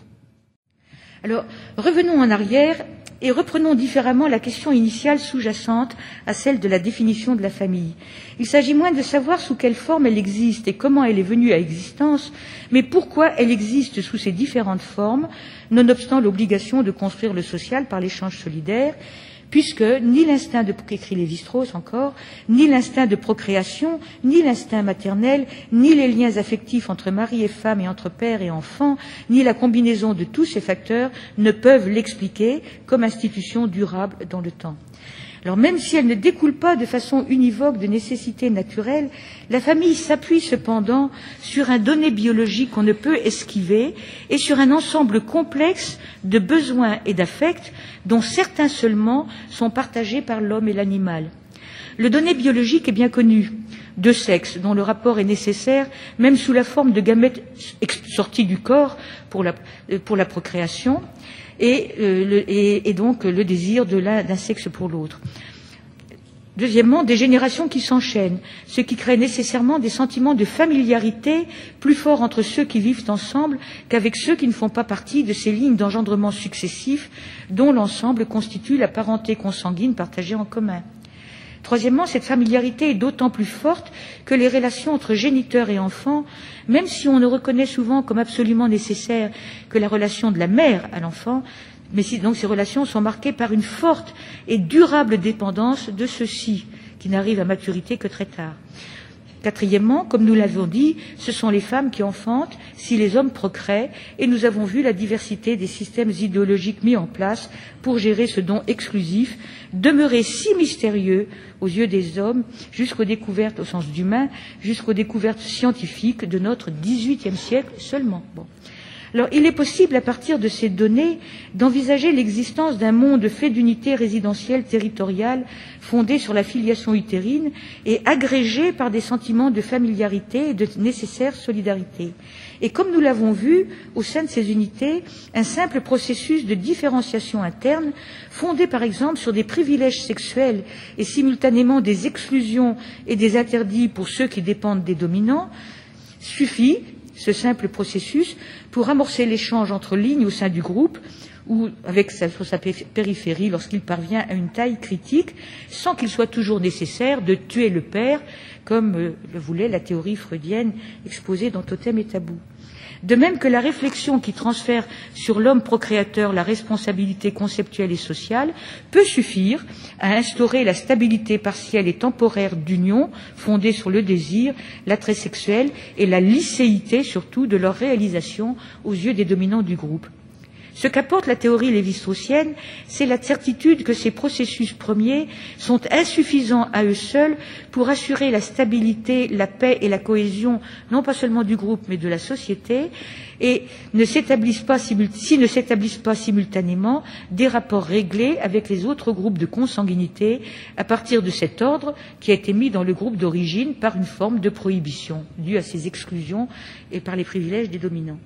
[SPEAKER 2] Alors, revenons en arrière et reprenons différemment la question initiale sous-jacente à celle de la définition de la famille. Il s'agit moins de savoir sous quelle forme elle existe et comment elle est venue à existence, mais pourquoi elle existe sous ces différentes formes, nonobstant l'obligation de construire le social par l'échange solidaire, puisque ni l'instinct de, écrit Lévi-Strauss encore, ni l'instinct de procréation, ni l'instinct maternel, ni les liens affectifs entre mari et femme et entre père et enfant, ni la combinaison de tous ces facteurs ne peuvent l'expliquer comme institution durable dans le temps. Alors même si elle ne découle pas de façon univoque de nécessité naturelle, la famille s'appuie cependant sur un donné biologique qu'on ne peut esquiver et sur un ensemble complexe de besoins et d'affects dont certains seulement sont partagés par l'homme et l'animal. Le donné biologique est bien connu, deux sexes dont le rapport est nécessaire même sous la forme de gamètes sortis du corps pour la, pour la procréation, Et, euh, le, et, et donc le désir de l'un d'un sexe pour l'autre. Deuxièmement, des générations qui s'enchaînent, ce qui crée nécessairement des sentiments de familiarité plus forts entre ceux qui vivent ensemble qu'avec ceux qui ne font pas partie de ces lignes d'engendrement successifs dont l'ensemble constitue la parenté consanguine partagée en commun. Troisièmement, cette familiarité est d'autant plus forte que les relations entre géniteurs et enfants, même si on ne reconnaît souvent comme absolument nécessaire que la relation de la mère à l'enfant, mais si donc ces relations sont marquées par une forte et durable dépendance de ceux-ci, qui n'arrivent à maturité que très tard. Quatrièmement, comme nous l'avons dit, ce sont les femmes qui enfantent si les hommes procréent, et nous avons vu la diversité des systèmes idéologiques mis en place pour gérer ce don exclusif, demeuré si mystérieux aux yeux des hommes jusqu'aux découvertes, au sens d'humain, jusqu'aux découvertes scientifiques de notre dix-huitième siècle seulement. Bon. Alors, il est possible, à partir de ces données, d'envisager l'existence d'un monde fait d'unités résidentielles territoriales fondées sur la filiation utérine et agrégées par des sentiments de familiarité et de nécessaire solidarité. Et comme nous l'avons vu, au sein de ces unités, un simple processus de différenciation interne, fondé par exemple sur des privilèges sexuels et simultanément des exclusions et des interdits pour ceux qui dépendent des dominants, suffit, ce simple processus, pour amorcer l'échange entre lignes au sein du groupe ou avec sa, sur sa périphérie lorsqu'il parvient à une taille critique, sans qu'il soit toujours nécessaire de tuer le père, comme euh, le voulait la théorie freudienne exposée dans Totem et Tabou. De même que la réflexion qui transfère sur l'homme procréateur la responsabilité conceptuelle et sociale peut suffire à instaurer la stabilité partielle et temporaire d'union fondée sur le désir, l'attrait sexuel et la licéité surtout de leur réalisation aux yeux des dominants du groupe. Ce qu'apporte la théorie lévi-straussienne, c'est la certitude que ces processus premiers sont insuffisants à eux seuls pour assurer la stabilité, la paix et la cohésion, non pas seulement du groupe, mais de la société, et ne s'établissent pas, s'ils ne s'établissent pas simultanément des rapports réglés avec les autres groupes de consanguinité à partir de cet ordre qui a été mis dans le groupe d'origine par une forme de prohibition due à ces exclusions et par les privilèges des dominants.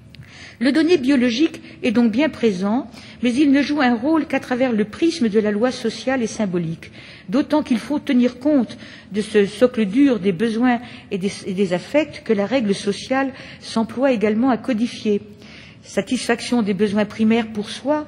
[SPEAKER 2] Le donné biologique est donc bien présent, mais il ne joue un rôle qu'à travers le prisme de la loi sociale et symbolique, d'autant qu'il faut tenir compte de ce socle dur des besoins et des, et des affects que la règle sociale s'emploie également à codifier. Satisfaction des besoins primaires pour soi,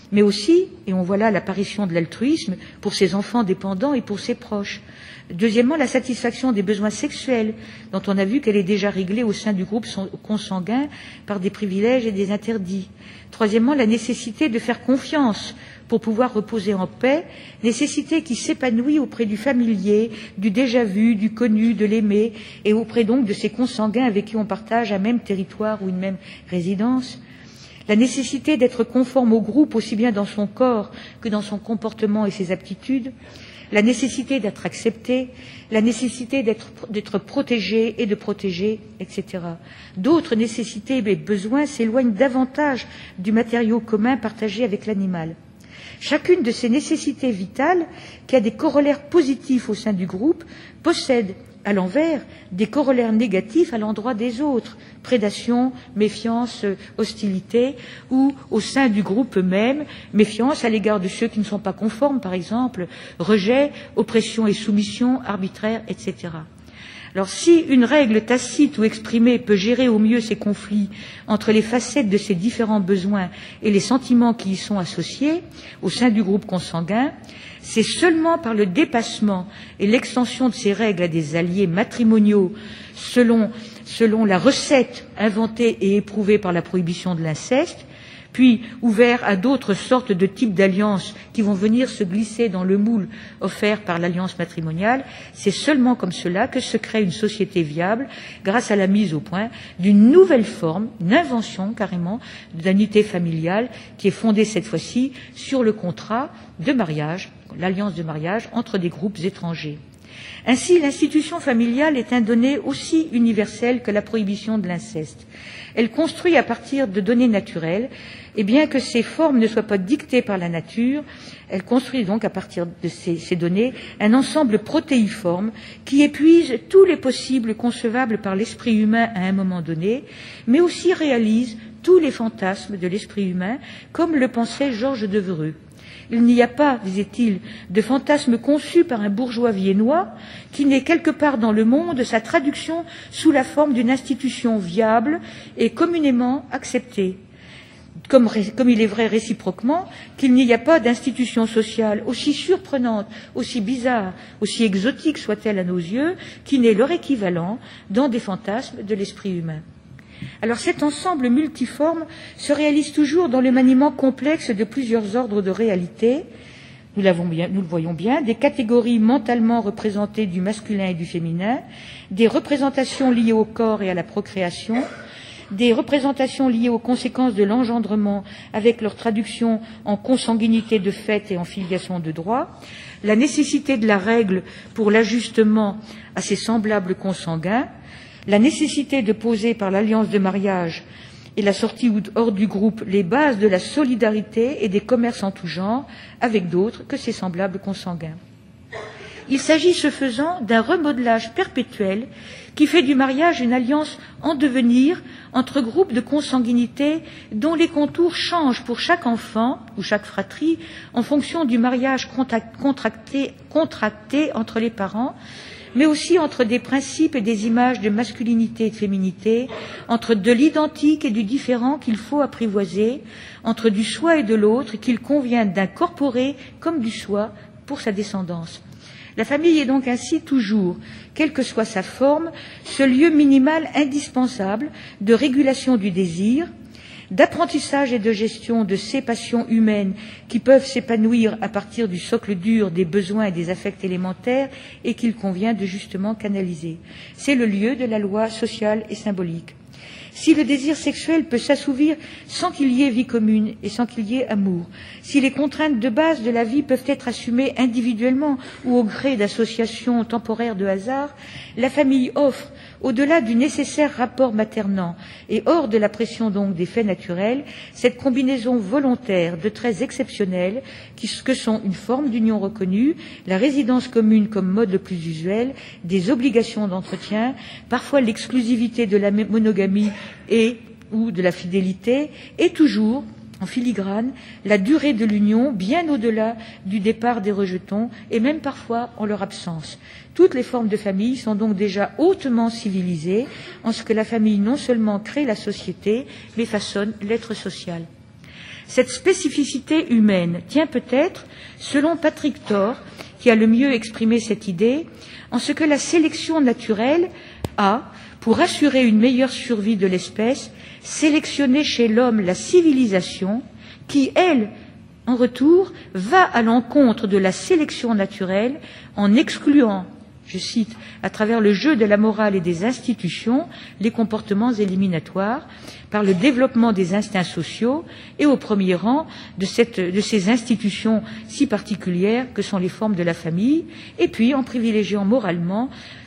[SPEAKER 2] mais aussi, et on voit là l'apparition de l'altruisme, pour ses enfants dépendants et pour ses proches. Deuxièmement, la satisfaction des besoins sexuels, dont on a vu qu'elle est déjà réglée au sein du groupe consanguin par des privilèges et des interdits. Troisièmement, la nécessité de faire confiance pour pouvoir reposer en paix, nécessité qui s'épanouit auprès du familier, du déjà vu, du connu, de l'aimé, et auprès donc de ses consanguins avec qui on partage un même territoire ou une même résidence. La nécessité d'être conforme au groupe aussi bien dans son corps que dans son comportement et ses aptitudes, la nécessité d'être accepté, la nécessité d'être, d'être protégé et de protéger, et cetera. D'autres nécessités et besoins s'éloignent davantage du matériau commun partagé avec l'animal. Chacune de ces nécessités vitales, qui a des corollaires positifs au sein du groupe, possède à l'envers des corollaires négatifs à l'endroit des autres, prédation, méfiance, hostilité, ou au sein du groupe même, méfiance à l'égard de ceux qui ne sont pas conformes, par exemple, rejet, oppression et soumission arbitraire, et cetera. Alors si une règle tacite ou exprimée peut gérer au mieux ces conflits entre les facettes de ces différents besoins et les sentiments qui y sont associés au sein du groupe consanguin, c'est seulement par le dépassement et l'extension de ces règles à des alliés matrimoniaux selon, selon la recette inventée et éprouvée par la prohibition de l'inceste, puis ouvert à d'autres sortes de types d'alliances qui vont venir se glisser dans le moule offert par l'alliance matrimoniale, c'est seulement comme cela que se crée une société viable grâce à la mise au point d'une nouvelle forme, une invention carrément d'unité familiale qui est fondée cette fois-ci sur le contrat de mariage, l'alliance de mariage entre des groupes étrangers. Ainsi, l'institution familiale est un donné aussi universel que la prohibition de l'inceste. Elle construit à partir de données naturelles, et bien que ces formes ne soient pas dictées par la nature, elle construit donc à partir de ces, ces données un ensemble protéiforme qui épuise tous les possibles concevables par l'esprit humain à un moment donné, mais aussi réalise tous les fantasmes de l'esprit humain, comme le pensait Georges Devereux. Il n'y a pas, disait-il, de fantasme conçu par un bourgeois viennois qui n'ait quelque part dans le monde sa traduction sous la forme d'une institution viable et communément acceptée. Comme, comme il est vrai réciproquement qu'il n'y a pas d'institution sociale aussi surprenante, aussi bizarre, aussi exotique soit-elle à nos yeux, qui n'ait leur équivalent dans des fantasmes de l'esprit humain. Alors cet ensemble multiforme se réalise toujours dans le maniement complexe de plusieurs ordres de réalité. Nous, l'avons bien, nous le voyons bien, des catégories mentalement représentées du masculin et du féminin, des représentations liées au corps et à la procréation, des représentations liées aux conséquences de l'engendrement avec leur traduction en consanguinité de fait et en filiation de droit, la nécessité de la règle pour l'ajustement à ses semblables consanguins, la nécessité de poser par l'alliance de mariage et la sortie hors du groupe les bases de la solidarité et des commerces en tout genre avec d'autres que ses semblables consanguins. Il s'agit, ce faisant, d'un remodelage perpétuel qui fait du mariage une alliance en devenir entre groupes de consanguinité dont les contours changent pour chaque enfant ou chaque fratrie en fonction du mariage contracté, contracté entre les parents, mais aussi entre des principes et des images de masculinité et de féminité, entre de l'identique et du différent qu'il faut apprivoiser, entre du soi et de l'autre qu'il convient d'incorporer comme du soi pour sa descendance. La famille est donc ainsi toujours, quelle que soit sa forme, ce lieu minimal indispensable de régulation du désir, d'apprentissage et de gestion de ces passions humaines qui peuvent s'épanouir à partir du socle dur des besoins et des affects élémentaires et qu'il convient de justement canaliser. C'est le lieu de la loi sociale et symbolique. Si le désir sexuel peut s'assouvir sans qu'il y ait vie commune et sans qu'il y ait amour, si les contraintes de base de la vie peuvent être assumées individuellement ou au gré d'associations temporaires de hasard, la famille offre, au-delà du nécessaire rapport maternant et hors de la pression donc des faits naturels, cette combinaison volontaire de traits exceptionnels qui, que sont une forme d'union reconnue, la résidence commune comme mode le plus usuel, des obligations d'entretien, parfois l'exclusivité de la monogamie et ou de la fidélité, et toujours, en filigrane, la durée de l'union bien au-delà du départ des rejetons et même parfois en leur absence. Toutes les formes de famille sont donc déjà hautement civilisées en ce que la famille non seulement crée la société, mais façonne l'être social. Cette spécificité humaine tient peut-être, selon Patrick Thor, qui a le mieux exprimé cette idée, en ce que la sélection naturelle a, pour assurer une meilleure survie de l'espèce, sélectionné chez l'homme la civilisation qui, elle, en retour, va à l'encontre de la sélection naturelle en excluant, je cite, à travers le jeu de la morale et des institutions, les comportements éliminatoires, par le développement des instincts sociaux et au premier rang de, cette, de ces institutions si particulières que sont les formes de la famille, et puis en privilégiant moralement,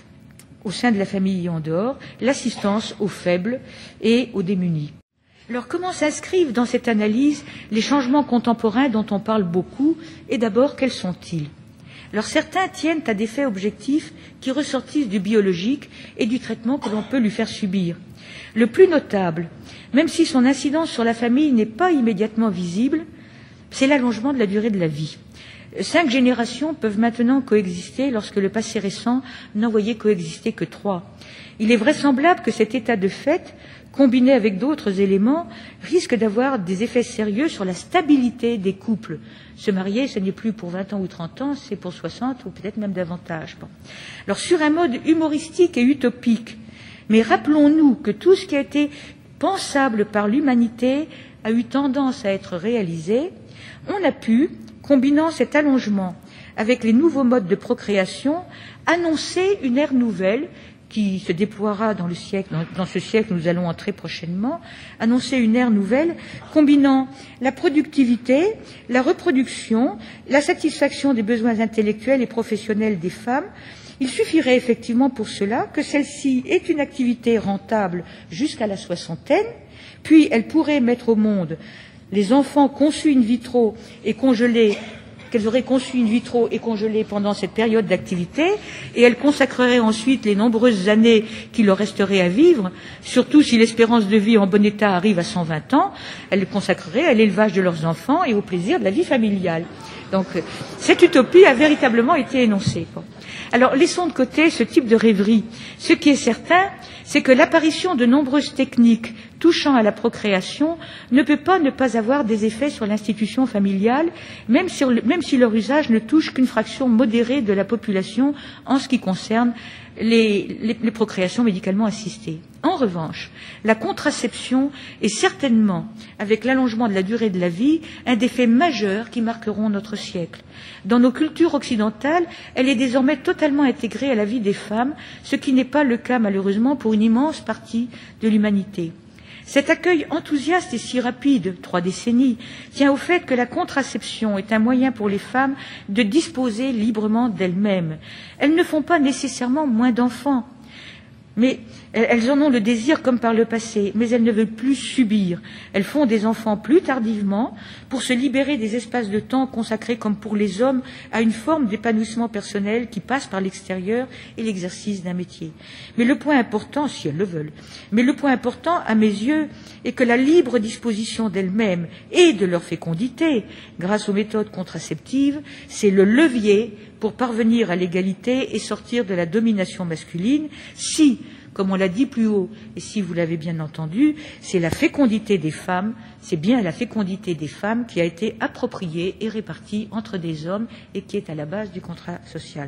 [SPEAKER 2] au sein de la famille et en dehors, l'assistance aux faibles et aux démunis. Alors, comment s'inscrivent dans cette analyse les changements contemporains dont on parle beaucoup, et d'abord, quels sont-ils? Alors, certains tiennent à des faits objectifs qui ressortissent du biologique et du traitement que l'on peut lui faire subir. Le plus notable, même si son incidence sur la famille n'est pas immédiatement visible, c'est l'allongement de la durée de la vie. Cinq générations peuvent maintenant coexister lorsque le passé récent n'en voyait coexister que trois. Il est vraisemblable que cet état de fait, combiné avec d'autres éléments, risque d'avoir des effets sérieux sur la stabilité des couples. Se marier, ce n'est plus pour vingt ans ou trente ans, c'est pour soixante ou peut-être même davantage. Bon. Alors, sur un mode humoristique et utopique, mais rappelons-nous que tout ce qui a été pensable par l'humanité a eu tendance à être réalisé, on a pu, combinant cet allongement avec les nouveaux modes de procréation, annoncer une ère nouvelle qui se déploiera dans, le siècle, dans, dans ce siècle où nous allons entrer prochainement, annoncer une ère nouvelle combinant la productivité, la reproduction, la satisfaction des besoins intellectuels et professionnels des femmes. Il suffirait effectivement pour cela que celle-ci ait une activité rentable jusqu'à la soixantaine, puis elle pourrait mettre au monde les enfants conçus in vitro et congelés, qu'elles auraient conçus in vitro et congelés pendant cette période d'activité, et elles consacreraient ensuite les nombreuses années qui leur resteraient à vivre, surtout si l'espérance de vie en bon état arrive à cent vingt ans, elles le consacreraient à l'élevage de leurs enfants et au plaisir de la vie familiale. Donc, cette utopie a véritablement été énoncée. Bon. Alors, laissons de côté ce type de rêverie. Ce qui est certain, c'est que l'apparition de nombreuses techniques touchant à la procréation ne peut pas ne pas avoir des effets sur l'institution familiale, même si, même si leur usage ne touche qu'une fraction modérée de la population en ce qui concerne les, les, les procréations médicalement assistées. En revanche, la contraception est certainement, avec l'allongement de la durée de la vie, un des faits majeurs qui marqueront notre siècle. Dans nos cultures occidentales, elle est désormais totalement intégrée à la vie des femmes, ce qui n'est pas le cas malheureusement pour une immense partie de l'humanité. Cet accueil enthousiaste et si rapide, trois décennies, tient au fait que la contraception est un moyen pour les femmes de disposer librement d'elles-mêmes. Elles ne font pas nécessairement moins d'enfants, mais elles en ont le désir comme par le passé, mais elles ne veulent plus subir. Elles font des enfants plus tardivement pour se libérer des espaces de temps consacrés, comme pour les hommes, à une forme d'épanouissement personnel qui passe par l'extérieur et l'exercice d'un métier. Mais le point important, si elles le veulent, mais le point important, à mes yeux, est que la libre disposition d'elles-mêmes et de leur fécondité, grâce aux méthodes contraceptives, c'est le levier pour parvenir à l'égalité et sortir de la domination masculine, si, comme on l'a dit plus haut, et si vous l'avez bien entendu, c'est la fécondité des femmes, c'est bien la fécondité des femmes qui a été appropriée et répartie entre des hommes et qui est à la base du contrat social.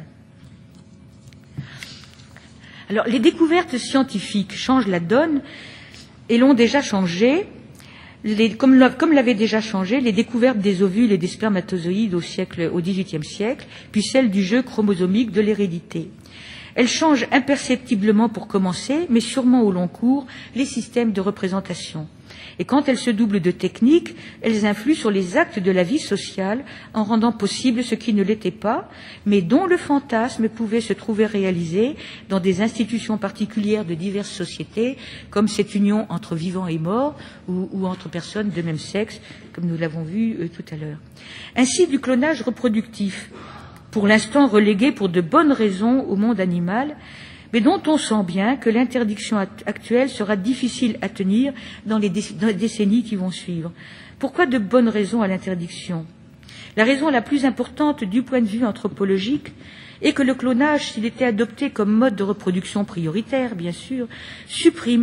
[SPEAKER 2] Alors, les découvertes scientifiques changent la donne et l'ont déjà changé. Les, comme, comme l'avaient déjà changé les découvertes des ovules et des spermatozoïdes au siècle, au dix-huitième siècle, puis celles du jeu chromosomique de l'hérédité. Elles changent imperceptiblement pour commencer, mais sûrement au long cours, les systèmes de représentation. Et quand elles se doublent de techniques, elles influent sur les actes de la vie sociale en rendant possible ce qui ne l'était pas, mais dont le fantasme pouvait se trouver réalisé dans des institutions particulières de diverses sociétés, comme cette union entre vivants et morts ou, ou entre personnes de même sexe, comme nous l'avons vu euh, tout à l'heure. Ainsi, du clonage reproductif, pour l'instant relégué pour de bonnes raisons au monde animal, mais dont on sent bien que l'interdiction actuelle sera difficile à tenir dans les décennies qui vont suivre. Pourquoi de bonnes raisons à l'interdiction? La raison la plus importante du point de vue anthropologique est que le clonage, s'il était adopté comme mode de reproduction prioritaire, bien sûr, supprime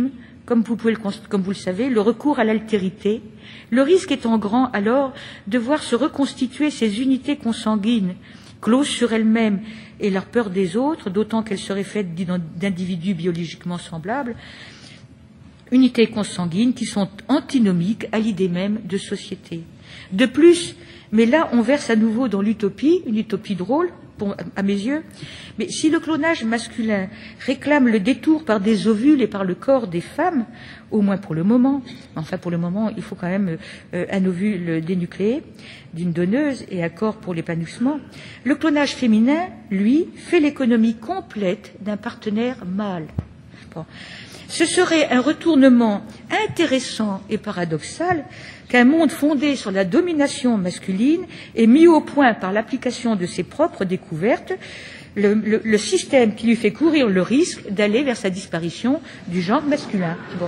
[SPEAKER 2] comme vous, pouvez le, comme vous le savez, le recours à l'altérité, le risque étant grand alors de voir se reconstituer ces unités consanguines, closes sur elles-mêmes et leur peur des autres, d'autant qu'elles seraient faites d'individus biologiquement semblables, unités consanguines qui sont antinomiques à l'idée même de société. De plus, mais là on verse à nouveau dans l'utopie, une utopie drôle, Pour, à mes yeux, mais si le clonage masculin réclame le détour par des ovules et par le corps des femmes, au moins pour le moment, enfin pour le moment il faut quand même euh, un ovule dénucléé d'une donneuse et un corps pour l'épanouissement, le clonage féminin, lui, fait l'économie complète d'un partenaire mâle. Bon. Ce serait un retournement intéressant et paradoxal qu'un monde fondé sur la domination masculine ait mis au point par l'application de ses propres découvertes le, le, le système qui lui fait courir le risque d'aller vers sa disparition du genre masculin. Bon.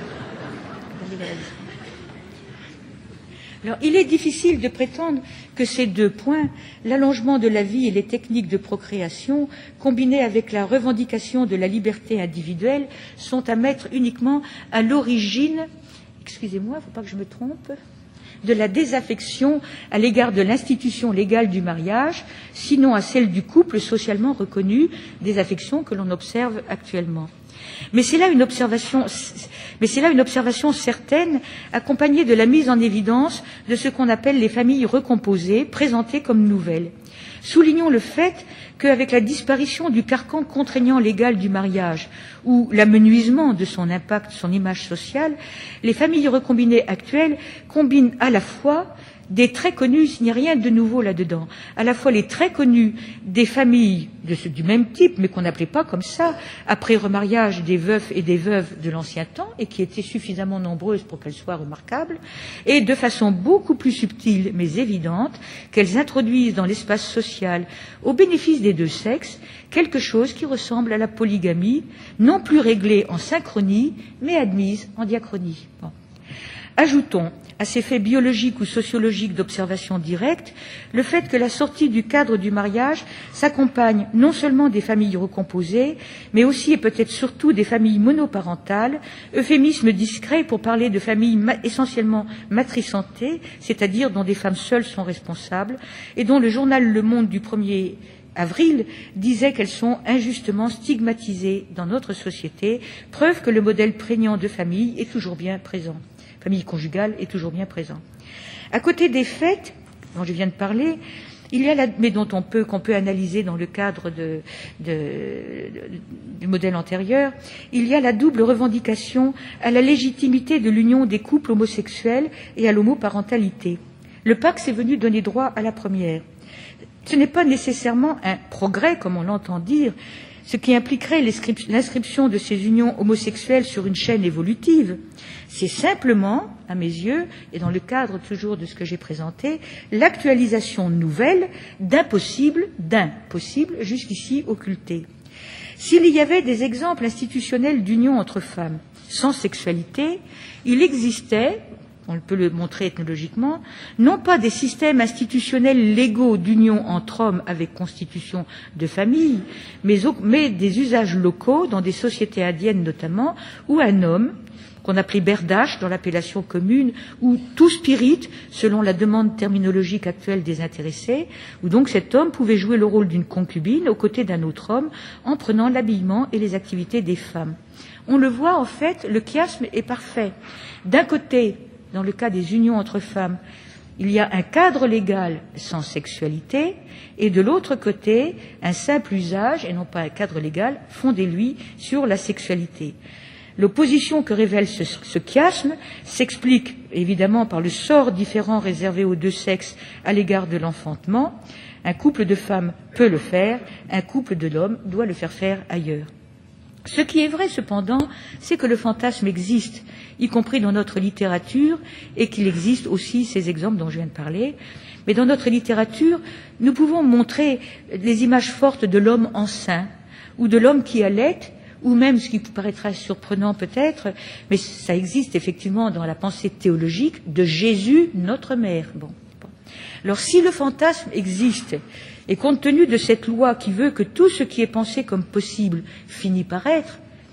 [SPEAKER 2] Alors, il est difficile de prétendre que ces deux points, l'allongement de la vie et les techniques de procréation, combinés avec la revendication de la liberté individuelle, sont à mettre uniquement à l'origine, excusez-moi, il ne faut pas que je me trompe, de la désaffection à l'égard de l'institution légale du mariage, sinon à celle du couple socialement reconnu, des affections que l'on observe actuellement. Mais c'est là une observation, mais c'est là une observation certaine, accompagnée de la mise en évidence de ce qu'on appelle les familles recomposées, présentées comme nouvelles. Soulignons le fait qu'avec la disparition du carcan contraignant légal du mariage ou l'amenuisement de son impact, son image sociale, les familles recombinées actuelles combinent à la fois des traits connus, il n'y a rien de nouveau là-dedans, à la fois les traits connus des familles de ce, du même type, mais qu'on n'appelait pas comme ça, après remariage des veufs et des veuves de l'ancien temps, et qui étaient suffisamment nombreuses pour qu'elles soient remarquables, et de façon beaucoup plus subtile, mais évidente, qu'elles introduisent dans l'espace social, au bénéfice des deux sexes, quelque chose qui ressemble à la polygamie, non plus réglée en synchronie, mais admise en diachronie. Bon. Ajoutons à ces faits biologiques ou sociologiques d'observation directe le fait que la sortie du cadre du mariage s'accompagne non seulement des familles recomposées, mais aussi et peut-être surtout des familles monoparentales, euphémisme discret pour parler de familles ma- essentiellement matricentées, c'est-à-dire dont des femmes seules sont responsables, et dont le journal Le Monde du premier avril disait qu'elles sont injustement stigmatisées dans notre société, preuve que le modèle prégnant de famille est toujours bien présent. Famille conjugale est toujours bien présent. À côté des faits dont je viens de parler, il y a la, mais dont on peut, qu'on peut analyser dans le cadre de, de, de, du modèle antérieur, il y a la double revendication à la légitimité de l'union des couples homosexuels et à l'homoparentalité. Le Pax est venu donner droit à la première. Ce n'est pas nécessairement un progrès, comme on l'entend dire, ce qui impliquerait l'inscription de ces unions homosexuelles sur une chaîne évolutive. C'est simplement, à mes yeux, et dans le cadre toujours de ce que j'ai présenté, l'actualisation nouvelle d'un possible, d'un possible jusqu'ici occulté. S'il y avait des exemples institutionnels d'union entre femmes sans sexualité, il existait, on peut le montrer ethnologiquement, non pas des systèmes institutionnels légaux d'union entre hommes avec constitution de famille, mais, mais des usages locaux, dans des sociétés indiennes notamment, où un homme, qu'on appelait berdache dans l'appellation commune, ou tout spirit, selon la demande terminologique actuelle des intéressés, où donc cet homme pouvait jouer le rôle d'une concubine aux côtés d'un autre homme, en prenant l'habillement et les activités des femmes. On le voit, en fait, le chiasme est parfait. D'un côté, dans le cas des unions entre femmes, il y a un cadre légal sans sexualité, et de l'autre côté, un simple usage, et non pas un cadre légal, fondé, lui, sur la sexualité. L'opposition que révèle ce, ce chiasme s'explique évidemment par le sort différent réservé aux deux sexes à l'égard de l'enfantement. Un couple de femmes peut le faire, un couple de l'homme doit le faire faire ailleurs. Ce qui est vrai, cependant, c'est que le fantasme existe, y compris dans notre littérature, et qu'il existe aussi ces exemples dont je viens de parler. Mais dans notre littérature, nous pouvons montrer les images fortes de l'homme enceint, ou de l'homme qui allait, ou même, ce qui vous paraîtra surprenant peut-être, mais ça existe effectivement dans la pensée théologique, de Jésus, notre mère. Bon. Bon. Alors, si le fantasme existe, et compte tenu de cette loi qui veut que tout ce qui est pensé comme possible finit par être,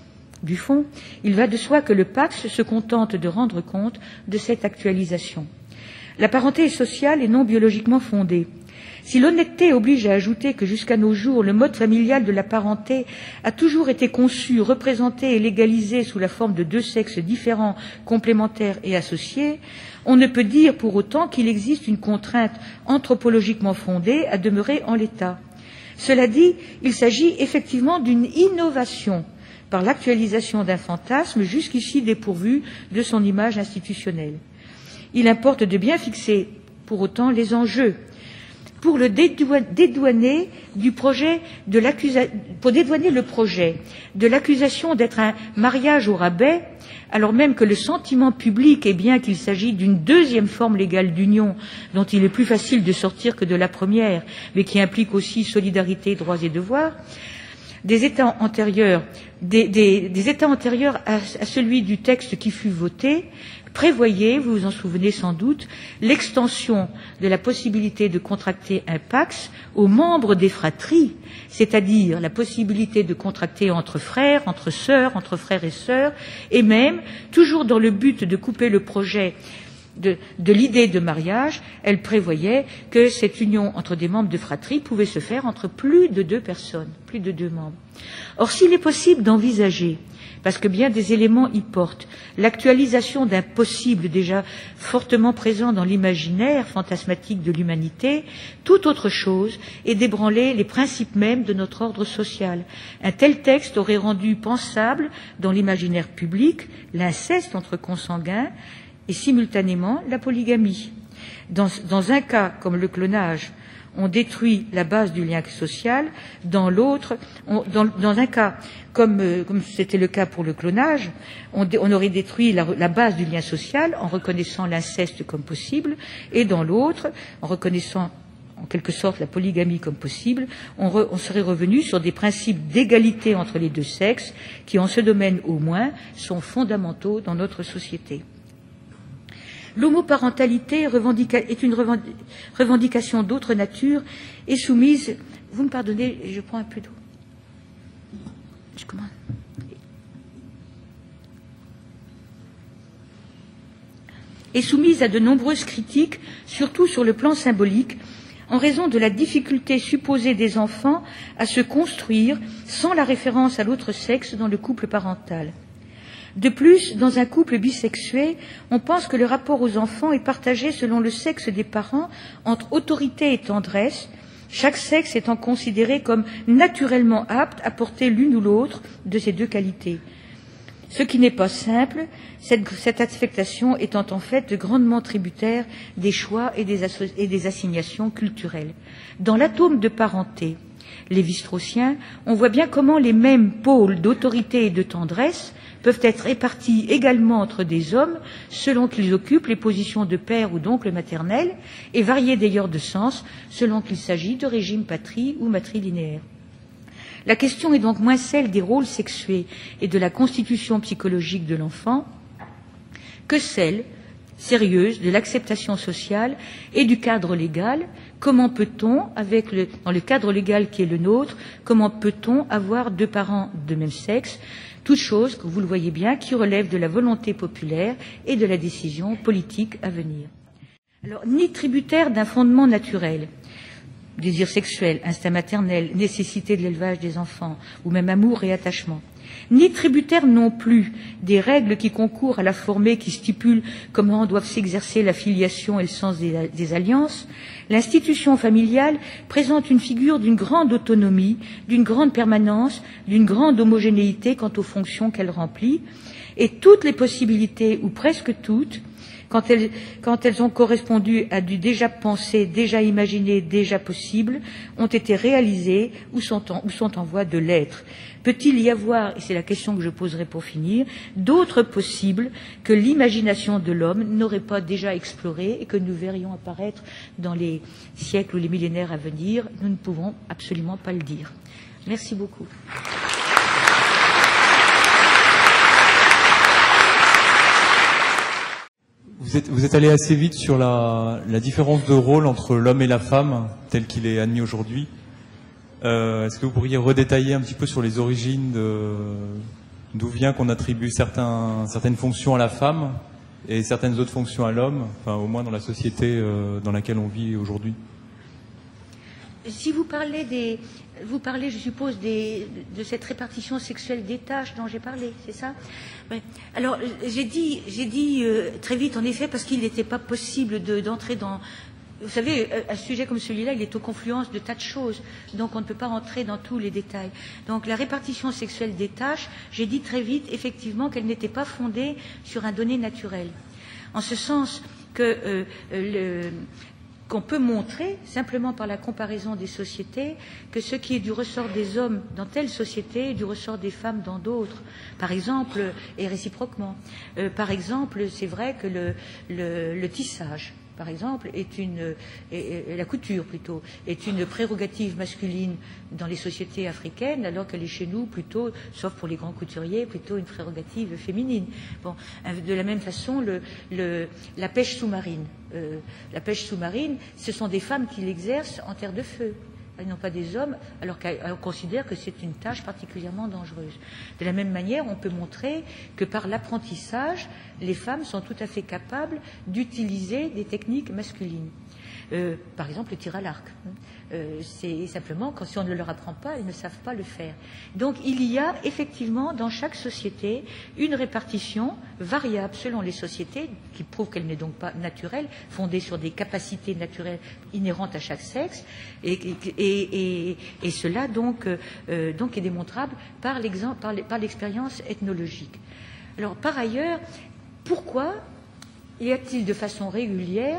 [SPEAKER 2] du fond, il va de soi que le Pacs se contente de rendre compte de cette actualisation. La parenté est sociale et non biologiquement fondée. Si l'honnêteté oblige à ajouter que jusqu'à nos jours, le mode familial de la parenté a toujours été conçu, représenté et légalisé sous la forme de deux sexes différents, complémentaires et associés, on ne peut dire pour autant qu'il existe une contrainte anthropologiquement fondée à demeurer en l'état. Cela dit, il s'agit effectivement d'une innovation par l'actualisation d'un fantasme jusqu'ici dépourvu de son image institutionnelle. Il importe de bien fixer pour autant les enjeux. Pour le dédouaner du projet de l'accusation, pour dédouaner le projet de l'accusation d'être un mariage au rabais, alors même que le sentiment public est bien qu'il s'agit d'une deuxième forme légale d'union dont il est plus facile de sortir que de la première, mais qui implique aussi solidarité, droits et devoirs, des états antérieurs, des, des, des états antérieurs à, à celui du texte qui fut voté, prévoyait, vous vous en souvenez sans doute, l'extension de la possibilité de contracter un Pacs aux membres des fratries, c'est-à-dire la possibilité de contracter entre frères, entre sœurs, entre frères et sœurs, et même, toujours dans le but de couper le projet de, de l'idée de mariage, elle prévoyait que cette union entre des membres de fratrie pouvait se faire entre plus de deux personnes, plus de deux membres. Or, s'il est possible d'envisager, parce que bien des éléments y portent, l'actualisation d'un possible déjà fortement présent dans l'imaginaire fantasmatique de l'humanité, toute autre chose est d'ébranler les principes mêmes de notre ordre social. Un tel texte aurait rendu pensable dans l'imaginaire public l'inceste entre consanguins et simultanément la polygamie. Dans, dans un cas comme le clonage, on détruit la base du lien social, dans l'autre, on, dans, dans un cas, comme, euh, comme c'était le cas pour le clonage, on, on aurait détruit la, la base du lien social en reconnaissant l'inceste comme possible, et dans l'autre, en reconnaissant en quelque sorte la polygamie comme possible, on, re, on serait revenu sur des principes d'égalité entre les deux sexes, qui en ce domaine au moins sont fondamentaux dans notre société. L'homoparentalité est une revendication d'autre nature et soumise... Vous me pardonnez, je prends un peu d'eau. Je commence. Est soumise à de nombreuses critiques, surtout sur le plan symbolique, en raison de la difficulté supposée des enfants à se construire sans la référence à l'autre sexe dans le couple parental. De plus, dans un couple bisexué, on pense que le rapport aux enfants est partagé selon le sexe des parents entre autorité et tendresse, chaque sexe étant considéré comme naturellement apte à porter l'une ou l'autre de ces deux qualités. Ce qui n'est pas simple, cette, cette affectation étant en fait grandement tributaire des choix et des, et des assignations culturelles. Dans l'atome de parenté, lévi-straussien, on voit bien comment les mêmes pôles d'autorité et de tendresse peuvent être répartis également entre des hommes selon qu'ils occupent les positions de père ou d'oncle maternel et variés d'ailleurs de sens selon qu'il s'agit de régime patrie ou matrilinéaire. La question est donc moins celle des rôles sexués et de la constitution psychologique de l'enfant que celle sérieuse de l'acceptation sociale et du cadre légal. Comment peut-on, avec le, dans le cadre légal qui est le nôtre, comment peut-on avoir deux parents de même sexe, toute chose, vous le voyez bien, qui relève de la volonté populaire et de la décision politique à venir. Alors, ni tributaire d'un fondement naturel, désir sexuel, instinct maternel, nécessité de l'élevage des enfants, ou même amour et attachement, ni tributaire non plus des règles qui concourent à la former, qui stipulent comment doivent s'exercer la filiation et le sens des, des alliances, l'institution familiale présente une figure d'une grande autonomie, d'une grande permanence, d'une grande homogénéité quant aux fonctions qu'elle remplit, et toutes les possibilités, ou presque toutes, quand elles, quand elles ont correspondu à du déjà pensé, déjà imaginé, déjà possible, ont été réalisées ou sont en, ou sont en voie de l'être. Peut-il y avoir, et c'est la question que je poserai pour finir, d'autres possibles que l'imagination de l'homme n'aurait pas déjà exploré et que nous verrions apparaître dans les siècles ou les millénaires à venir? Nous ne pouvons absolument pas le dire. Merci beaucoup.
[SPEAKER 3] Vous êtes, vous êtes allé assez vite sur la, la différence de rôle entre l'homme et la femme, tel qu'il est admis aujourd'hui. Euh, est-ce que vous pourriez redétailler un petit peu sur les origines de, d'où vient qu'on attribue certains, certaines fonctions à la femme et certaines autres fonctions à l'homme, enfin au moins dans la société euh, dans laquelle on vit aujourd'hui.
[SPEAKER 2] Si vous parlez des, vous parlez, je suppose, des, de cette répartition sexuelle des tâches dont j'ai parlé, c'est ça? Ouais. Alors, j'ai dit, j'ai dit euh, très vite, en effet, parce qu'il n'était pas possible de, d'entrer dans. Vous savez, un sujet comme celui-là, il est aux confluences de tas de choses, donc on ne peut pas rentrer dans tous les détails. Donc, la répartition sexuelle des tâches, j'ai dit très vite, effectivement, qu'elle n'était pas fondée sur un donné naturel, en ce sens que euh, le qu'on peut montrer, simplement par la comparaison des sociétés, que ce qui est du ressort des hommes dans telle société est du ressort des femmes dans d'autres, par exemple, et réciproquement. Euh, par exemple, c'est vrai que le, le, le tissage, par exemple, est une, est, est, la couture plutôt, est une prérogative masculine dans les sociétés africaines, alors qu'elle est chez nous plutôt, sauf pour les grands couturiers, plutôt une prérogative féminine. Bon, de la même façon, le, le, la pêche sous-marine. Euh, la pêche sous-marine, ce sont des femmes qui l'exercent en terre de feu. Elles n'ont pas des hommes, alors qu'on considère que c'est une tâche particulièrement dangereuse. De la même manière, on peut montrer que par l'apprentissage, les femmes sont tout à fait capables d'utiliser des techniques masculines. Euh, par exemple, le tir à l'arc. Euh, c'est simplement, quand si on ne leur apprend pas, elles ne savent pas le faire. Donc, il y a effectivement dans chaque société une répartition variable selon les sociétés, qui prouve qu'elle n'est donc pas naturelle, fondée sur des capacités naturelles inhérentes à chaque sexe, et, et, et, et cela donc, euh, donc est démontrable par l'exemple, par, par l'expérience ethnologique. Alors, par ailleurs, pourquoi y a-t-il de façon régulière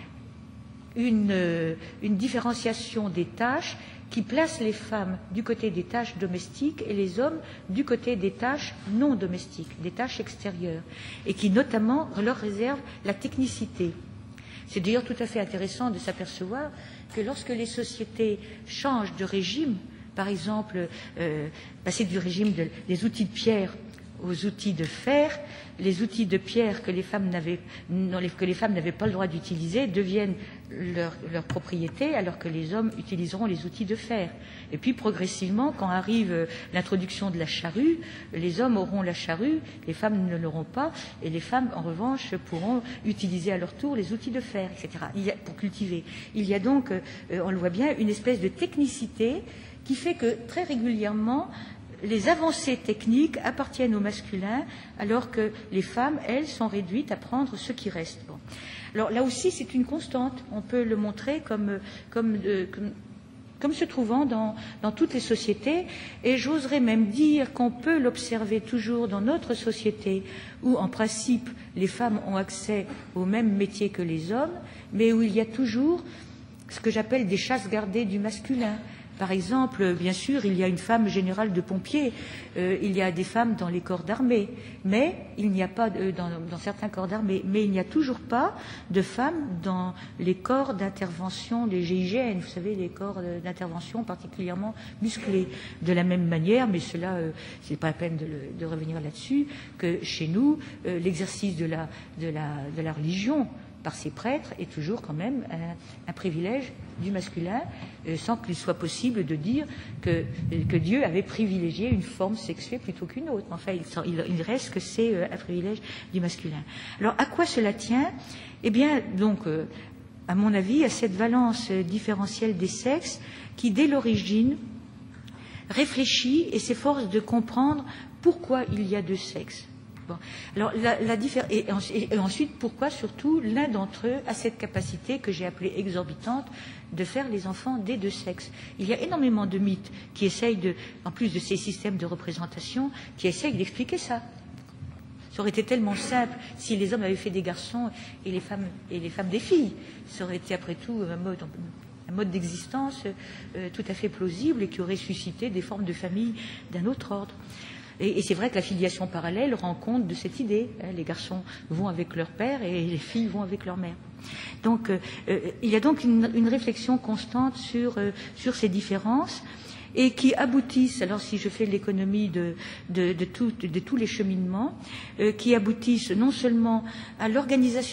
[SPEAKER 2] Une, une différenciation des tâches qui place les femmes du côté des tâches domestiques et les hommes du côté des tâches non domestiques, des tâches extérieures, et qui notamment leur réserve la technicité. C'est d'ailleurs tout à fait intéressant de s'apercevoir que lorsque les sociétés changent de régime, par exemple, euh, passer du régime de, des outils de pierre aux outils de fer, les outils de pierre que les femmes n'avaient, que les femmes n'avaient pas le droit d'utiliser deviennent leur, leur propriété, alors que les hommes utiliseront les outils de fer. Et puis progressivement, quand arrive l'introduction de la charrue, les hommes auront la charrue, les femmes ne l'auront pas, et les femmes, en revanche, pourront utiliser à leur tour les outils de fer, et cetera. Il y a, pour cultiver. Il y a donc, euh, on le voit bien, une espèce de technicité qui fait que très régulièrement, les avancées techniques appartiennent au masculin, alors que les femmes, elles, sont réduites à prendre ce qui reste. Bon. Alors là aussi, c'est une constante. On peut le montrer comme, comme, euh, comme, comme se trouvant dans, dans toutes les sociétés. Et j'oserais même dire qu'on peut l'observer toujours dans notre société, où, en principe, les femmes ont accès au même métier que les hommes, mais où il y a toujours ce que j'appelle des chasses gardées du masculin. Par exemple, bien sûr, il y a une femme générale de pompiers, euh, il y a des femmes dans les corps d'armée, mais il n'y a pas de, dans, dans certains corps d'armée, mais il n'y a toujours pas de femmes dans les corps d'intervention, les G I G N, vous savez, les corps d'intervention particulièrement musclés. De la même manière, mais cela, euh, c'est pas la peine de, le, de revenir là-dessus, que chez nous, euh, l'exercice de la, de la, de la religion par ces prêtres est toujours quand même un, un privilège du masculin, euh, sans qu'il soit possible de dire que, que Dieu avait privilégié une forme sexuée plutôt qu'une autre. Enfin, il, il, il reste que c'est euh, un privilège du masculin. Alors, à quoi cela tient? Eh bien, donc, euh, à mon avis, à cette valence différentielle des sexes qui, dès l'origine, réfléchit et s'efforce de comprendre pourquoi il y a deux sexes. Bon. Alors, la, la diffé- et, et ensuite, pourquoi surtout l'un d'entre eux a cette capacité que j'ai appelée exorbitante de faire les enfants des deux sexes. Il y a énormément de mythes qui essayent, de, en plus de ces systèmes de représentation, qui essayent d'expliquer ça. Ça aurait été tellement simple si les hommes avaient fait des garçons et les femmes, et les femmes des filles. Ça aurait été après tout un mode, un mode d'existence euh, tout à fait plausible et qui aurait suscité des formes de famille d'un autre ordre. Et, et c'est vrai que la filiation parallèle rend compte de cette idée. Hein, les garçons vont avec leur père et les filles vont avec leur mère. Donc, euh, euh, il y a donc une, une réflexion constante sur, euh, sur ces différences et qui aboutissent, alors si je fais l'économie de, de, de, tout, de, de tous les cheminements, euh, qui aboutissent non seulement à l'organisation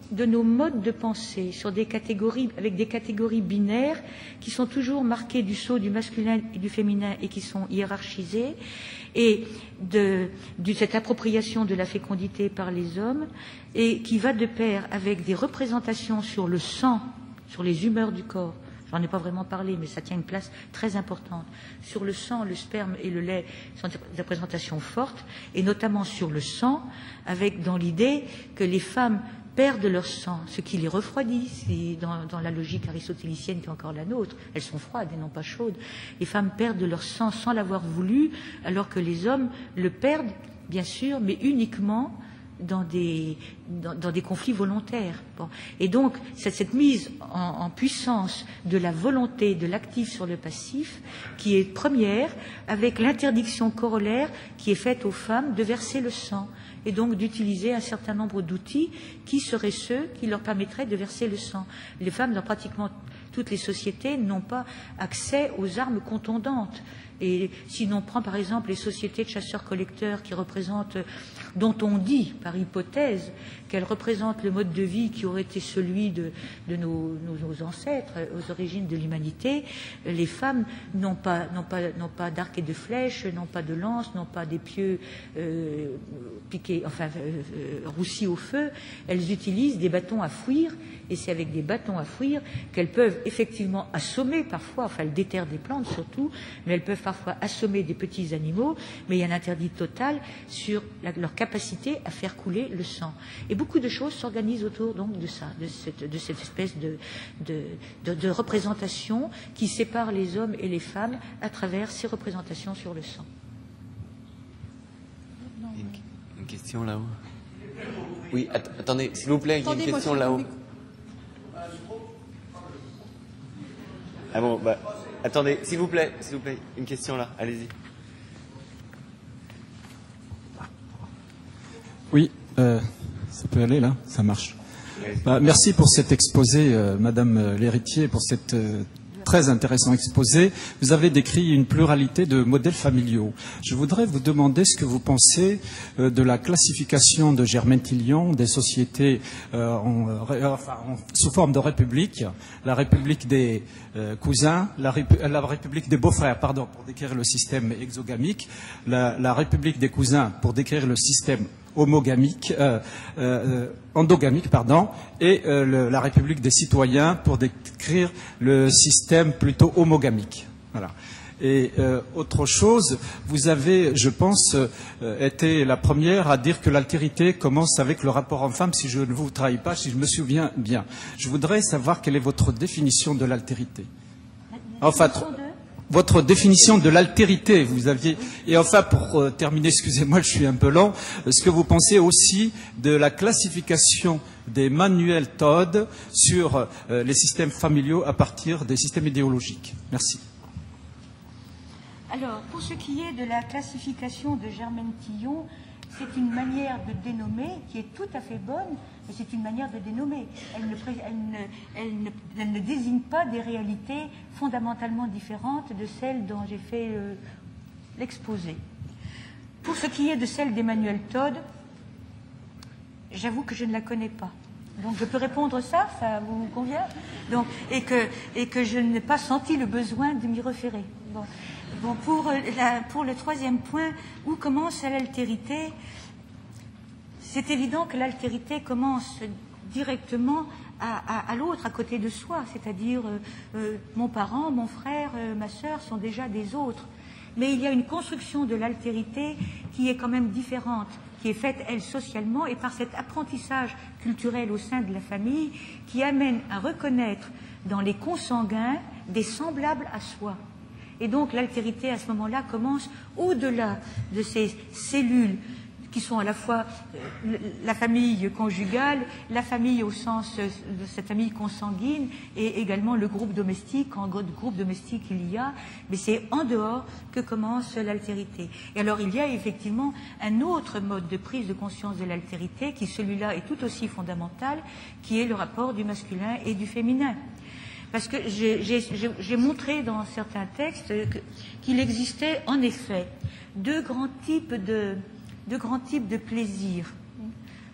[SPEAKER 2] de nos modes de pensée sur des catégories, avec des catégories binaires qui sont toujours marquées du sceau du masculin et du féminin et qui sont hiérarchisées, et de, de cette appropriation de la fécondité par les hommes, et qui va de pair avec des représentations sur le sang, sur les humeurs du corps. J'en ai pas vraiment parlé, mais ça tient une place très importante. Sur le sang, le sperme et le lait sont des représentations fortes, et notamment sur le sang, avec dans l'idée que les femmes perdent leur sang, ce qui les refroidit, c'est dans, dans la logique aristotélicienne qui est encore la nôtre. Elles sont froides et non pas chaudes. Les femmes perdent leur sang sans l'avoir voulu, alors que les hommes le perdent, bien sûr, mais uniquement dans des, dans, dans des conflits volontaires. Bon. Et donc, c'est cette mise en, en puissance de la volonté de l'actif sur le passif qui est première, avec l'interdiction corollaire qui est faite aux femmes de verser le sang, et donc d'utiliser un certain nombre d'outils qui seraient ceux qui leur permettraient de verser le sang. Les femmes, dans pratiquement toutes les sociétés, n'ont pas accès aux armes contondantes. Et si l'on prend par exemple les sociétés de chasseurs-collecteurs qui représentent, dont on dit par hypothèse qu'elles représentent le mode de vie qui aurait été celui de, de nos, nos, nos ancêtres aux origines de l'humanité, les femmes n'ont pas, n'ont pas, n'ont pas d'arc et de flèche, n'ont pas de lance, n'ont pas d'épieux euh, piqués, enfin euh, euh, roussis au feu. Elles utilisent des bâtons à fouir, et c'est avec des bâtons à fouir qu'elles peuvent effectivement assommer parfois, enfin elles déterrent des plantes surtout, mais elles peuvent parfois assommer des petits animaux, mais il y a un interdit total sur la, leur capacité à faire couler le sang. Et beaucoup de choses s'organisent autour donc de ça, de cette, de cette espèce de, de, de, de représentation qui sépare les hommes et les femmes à travers ces représentations sur le sang.
[SPEAKER 1] Une, une question là-haut. Oui, att attendez, s'il vous plaît, il y a une question là-haut. Ah bon, bah, attendez, s'il vous plaît, s'il vous plaît, une question là, allez-y.
[SPEAKER 4] Oui, euh, ça peut aller là, ça marche. Bah, merci pour cet exposé, euh, Madame l'héritier, pour cette euh, très intéressant exposé. Vous avez décrit une pluralité de modèles familiaux. Je voudrais vous demander ce que vous pensez euh, de la classification de Germaine Tillion des sociétés euh, en, euh, enfin, en, sous forme de république, la république des euh, cousins, la, répu la république des beaux-frères, pardon, pour décrire le système exogamique, la, la république des cousins pour décrire le système homogamique, euh, euh, endogamique, pardon, et euh, le, la République des citoyens pour décrire le système plutôt homogamique. Voilà. Et euh, autre chose, vous avez, je pense, euh, été la première à dire que l'altérité commence avec le rapport homme-femme, si je ne vous trahis pas, si je me souviens bien. Je voudrais savoir quelle est votre définition de l'altérité. Enfin, votre définition de l'altérité, vous aviez... Et enfin, pour euh, terminer, excusez-moi, je suis un peu lent, ce que vous pensez aussi de la classification des manuels Todd sur euh, les systèmes familiaux à partir des systèmes idéologiques. Merci.
[SPEAKER 2] Alors, pour ce qui est de la classification de Germaine Tillion, c'est une manière de dénommer qui est tout à fait bonne, mais c'est une manière de dénommer. Elle ne, elle, ne, elle, ne, elle ne désigne pas des réalités fondamentalement différentes de celles dont j'ai fait euh, l'exposé. Pour ce qui est de celle d'Emmanuel Todd, j'avoue que je ne la connais pas. Donc je peux répondre ça, ça vous convient? Donc, et, que, et que je n'ai pas senti le besoin de m'y référer. Bon. Bon, pour, la, pour le troisième point, où commence l'altérité? C'est évident que l'altérité commence directement à, à, à l'autre, à côté de soi, c'est-à-dire euh, euh, mon parent, mon frère, euh, ma sœur sont déjà des autres. Mais il y a une construction de l'altérité qui est quand même différente, qui est faite, elle, socialement, et par cet apprentissage culturel au sein de la famille, qui amène à reconnaître dans les consanguins des semblables à soi. Et donc l'altérité, à ce moment-là, commence au-delà de ces cellules qui sont à la fois la famille conjugale, la famille au sens de cette famille consanguine, et également le groupe domestique, en groupe domestique il y a, mais c'est en dehors que commence l'altérité. Et alors il y a effectivement un autre mode de prise de conscience de l'altérité, qui celui-là est tout aussi fondamental, qui est le rapport du masculin et du féminin. Parce que j'ai montré dans certains textes qu'il existait en effet deux grands types de, deux grands types de plaisir.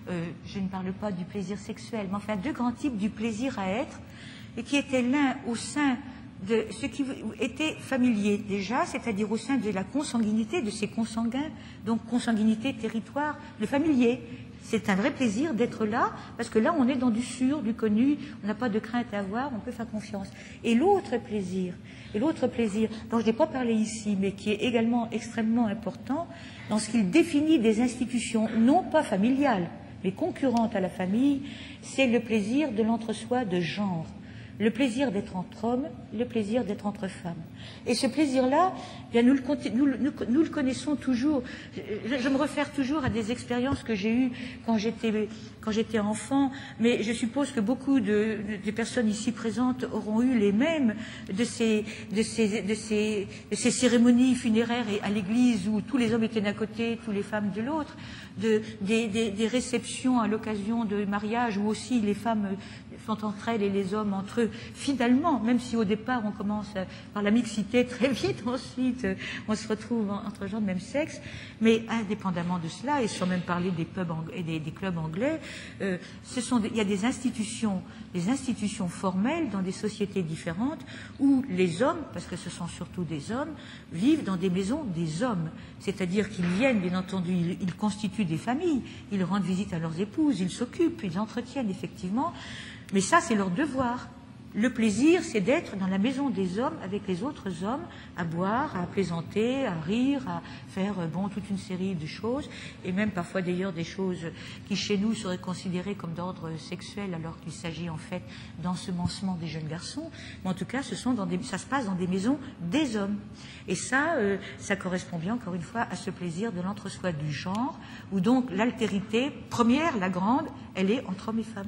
[SPEAKER 2] euh, je ne parle pas du plaisir sexuel, mais enfin deux grands types du plaisir à être, et qui étaient l'un au sein de ce qui était familier déjà, c'est-à-dire au sein de la consanguinité de ses consanguins, donc consanguinité, territoire, le familier. C'est un vrai plaisir d'être là, parce que là, on est dans du sûr, du connu, on n'a pas de crainte à avoir, on peut faire confiance. Et l'autre plaisir, et l'autre plaisir, dont je n'ai pas parlé ici, mais qui est également extrêmement important, dans ce qu'il définit des institutions, non pas familiales, mais concurrentes à la famille, c'est le plaisir de l'entre-soi de genre. Le plaisir d'être entre hommes, le plaisir d'être entre femmes. Et ce plaisir-là, bien nous, le, nous, nous, nous le connaissons toujours. Je, je me réfère toujours à des expériences que j'ai eues quand j'étais quand j'étais enfant, mais je suppose que beaucoup de, de, de personnes ici présentes auront eu les mêmes de ces, de ces, de ces, de ces cérémonies funéraires et à l'église où tous les hommes étaient d'un côté, tous les femmes de l'autre, de, des, des, des réceptions à l'occasion de mariage où aussi les femmes sont entre elles et les hommes entre eux. Finalement, même si au départ on commence par la mixité, très vite ensuite on se retrouve entre gens de même sexe, mais indépendamment de cela, et sans même parler des pubs et des, des clubs anglais, euh, ce sont des, il y a des institutions, des institutions formelles dans des sociétés différentes où les hommes, parce que ce sont surtout des hommes, vivent dans des maisons des hommes. C'est-à-dire qu'ils viennent, bien entendu, ils, ils constituent des familles, ils rendent visite à leurs épouses, ils s'occupent, ils entretiennent effectivement. Mais ça, c'est leur devoir. Le plaisir, c'est d'être dans la maison des hommes avec les autres hommes, à boire, à plaisanter, à rire, à faire bon toute une série de choses, et même parfois d'ailleurs des choses qui chez nous seraient considérées comme d'ordre sexuel, alors qu'il s'agit en fait d'ensemencement des jeunes garçons. Mais en tout cas, ce sont dans des, ça se passe dans des maisons des hommes. Et ça, euh, ça correspond bien, encore une fois, à ce plaisir de l'entre-soi du genre, où donc l'altérité première, la grande, elle est entre hommes et femmes.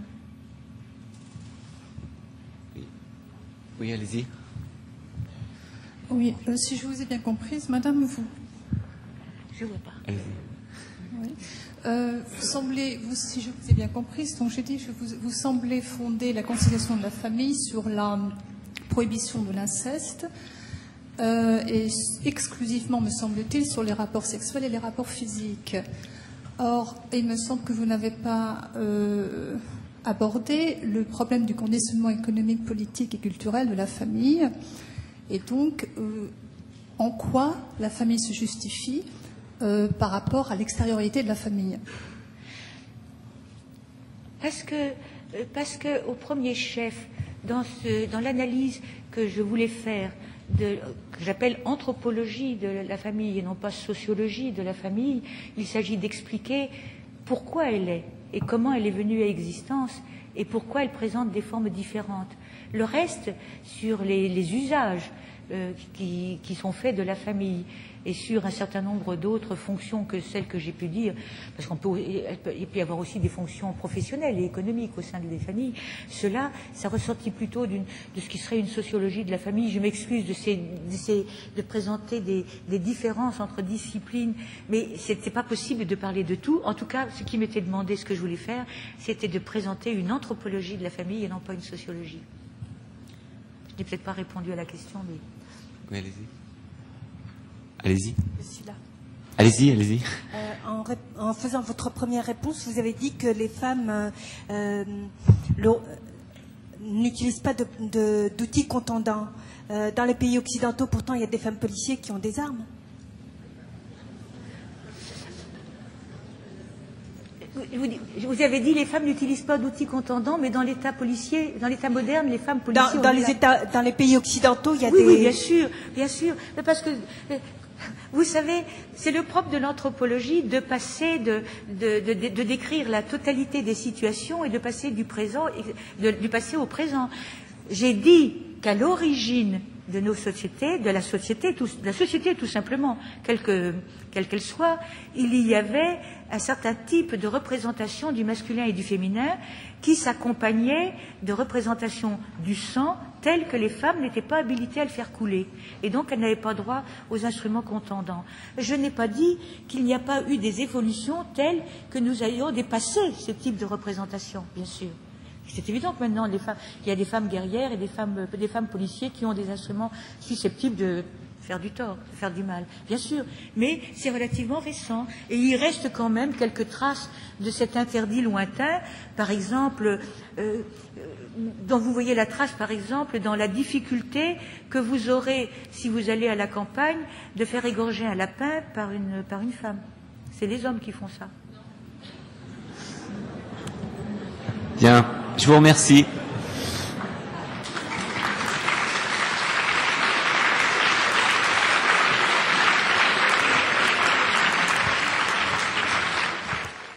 [SPEAKER 1] Oui, allez-y.
[SPEAKER 5] Oui, euh, si je vous ai bien comprise, madame, vous...
[SPEAKER 2] Je ne vois pas.
[SPEAKER 1] Allez-y.
[SPEAKER 5] Oui. Euh, vous semblez, vous, si je vous ai bien comprise, donc j'ai dit, je vous, vous semblez fonder la conciliation de la famille sur la prohibition de l'inceste, euh, et exclusivement, me semble-t-il, sur les rapports sexuels et les rapports physiques. Or, il me semble que vous n'avez pas... Euh, aborder le problème du conditionnement économique, politique et culturel de la famille, et donc euh, en quoi la famille se justifie euh, par rapport à l'extériorité de la famille.
[SPEAKER 2] Parce que, parce que au premier chef, dans, ce, dans l'analyse que je voulais faire, de, que j'appelle anthropologie de la famille et non pas sociologie de la famille, il s'agit d'expliquer pourquoi elle est et comment elle est venue à existence et pourquoi elle présente des formes différentes. Le reste, sur les, les usages euh, qui, qui sont faits de la famille et sur un certain nombre d'autres fonctions que celles que j'ai pu dire, parce qu'on peut, il peut y avoir aussi des fonctions professionnelles et économiques au sein des familles, cela, ça ressortit plutôt d'une, de ce qui serait une sociologie de la famille. Je m'excuse de, ces, de, ces, de présenter des, des différences entre disciplines, mais c'était pas possible de parler de tout. En tout cas, ce qui m'était demandé, ce que je voulais faire, c'était de présenter une anthropologie de la famille et non pas une sociologie. Je n'ai peut-être pas répondu à la question, mais...
[SPEAKER 1] Oui, allez-y. Allez-y.
[SPEAKER 6] Là.
[SPEAKER 1] Allez-y, allez-y.
[SPEAKER 6] Euh, en, en faisant votre première réponse, vous avez dit que les femmes euh, n'utilisent pas de, de, d'outils contondants. Euh, dans les pays occidentaux, pourtant, il y a des femmes policiers qui ont des armes.
[SPEAKER 2] Vous avez dit les femmes n'utilisent pas d'outils contondants, mais dans l'État policier, dans l'État moderne, les femmes policières...
[SPEAKER 6] Dans, dans, les États, dans les pays occidentaux, il y a
[SPEAKER 2] oui,
[SPEAKER 6] des...
[SPEAKER 2] Oui, bien sûr, bien sûr. Parce que, vous savez, c'est le propre de l'anthropologie de passer, de, de, de, de, de décrire la totalité des situations et de passer du présent, de, du passé au présent. J'ai dit qu'à l'origine de nos sociétés, de la société, tout, de la société tout simplement, quelle que, quelle qu'elle soit, il y avait un certain type de représentation du masculin et du féminin qui s'accompagnait de représentations du sang telles que les femmes n'étaient pas habilitées à le faire couler. Et donc elles n'avaient pas droit aux instruments contondants. Je n'ai pas dit qu'il n'y a pas eu des évolutions telles que nous ayons dépassé ce type de représentation, bien sûr. C'est évident que maintenant, les femmes, il y a des femmes guerrières et des femmes, des femmes policiers qui ont des instruments susceptibles de faire du tort, faire du mal, bien sûr, mais c'est relativement récent. Et il reste quand même quelques traces de cet interdit lointain, par exemple, euh, dont vous voyez la trace, par exemple, dans la difficulté que vous aurez, si vous allez à la campagne, de faire égorger un lapin par une, par une femme. C'est les hommes qui font ça.
[SPEAKER 1] Bien, je vous remercie.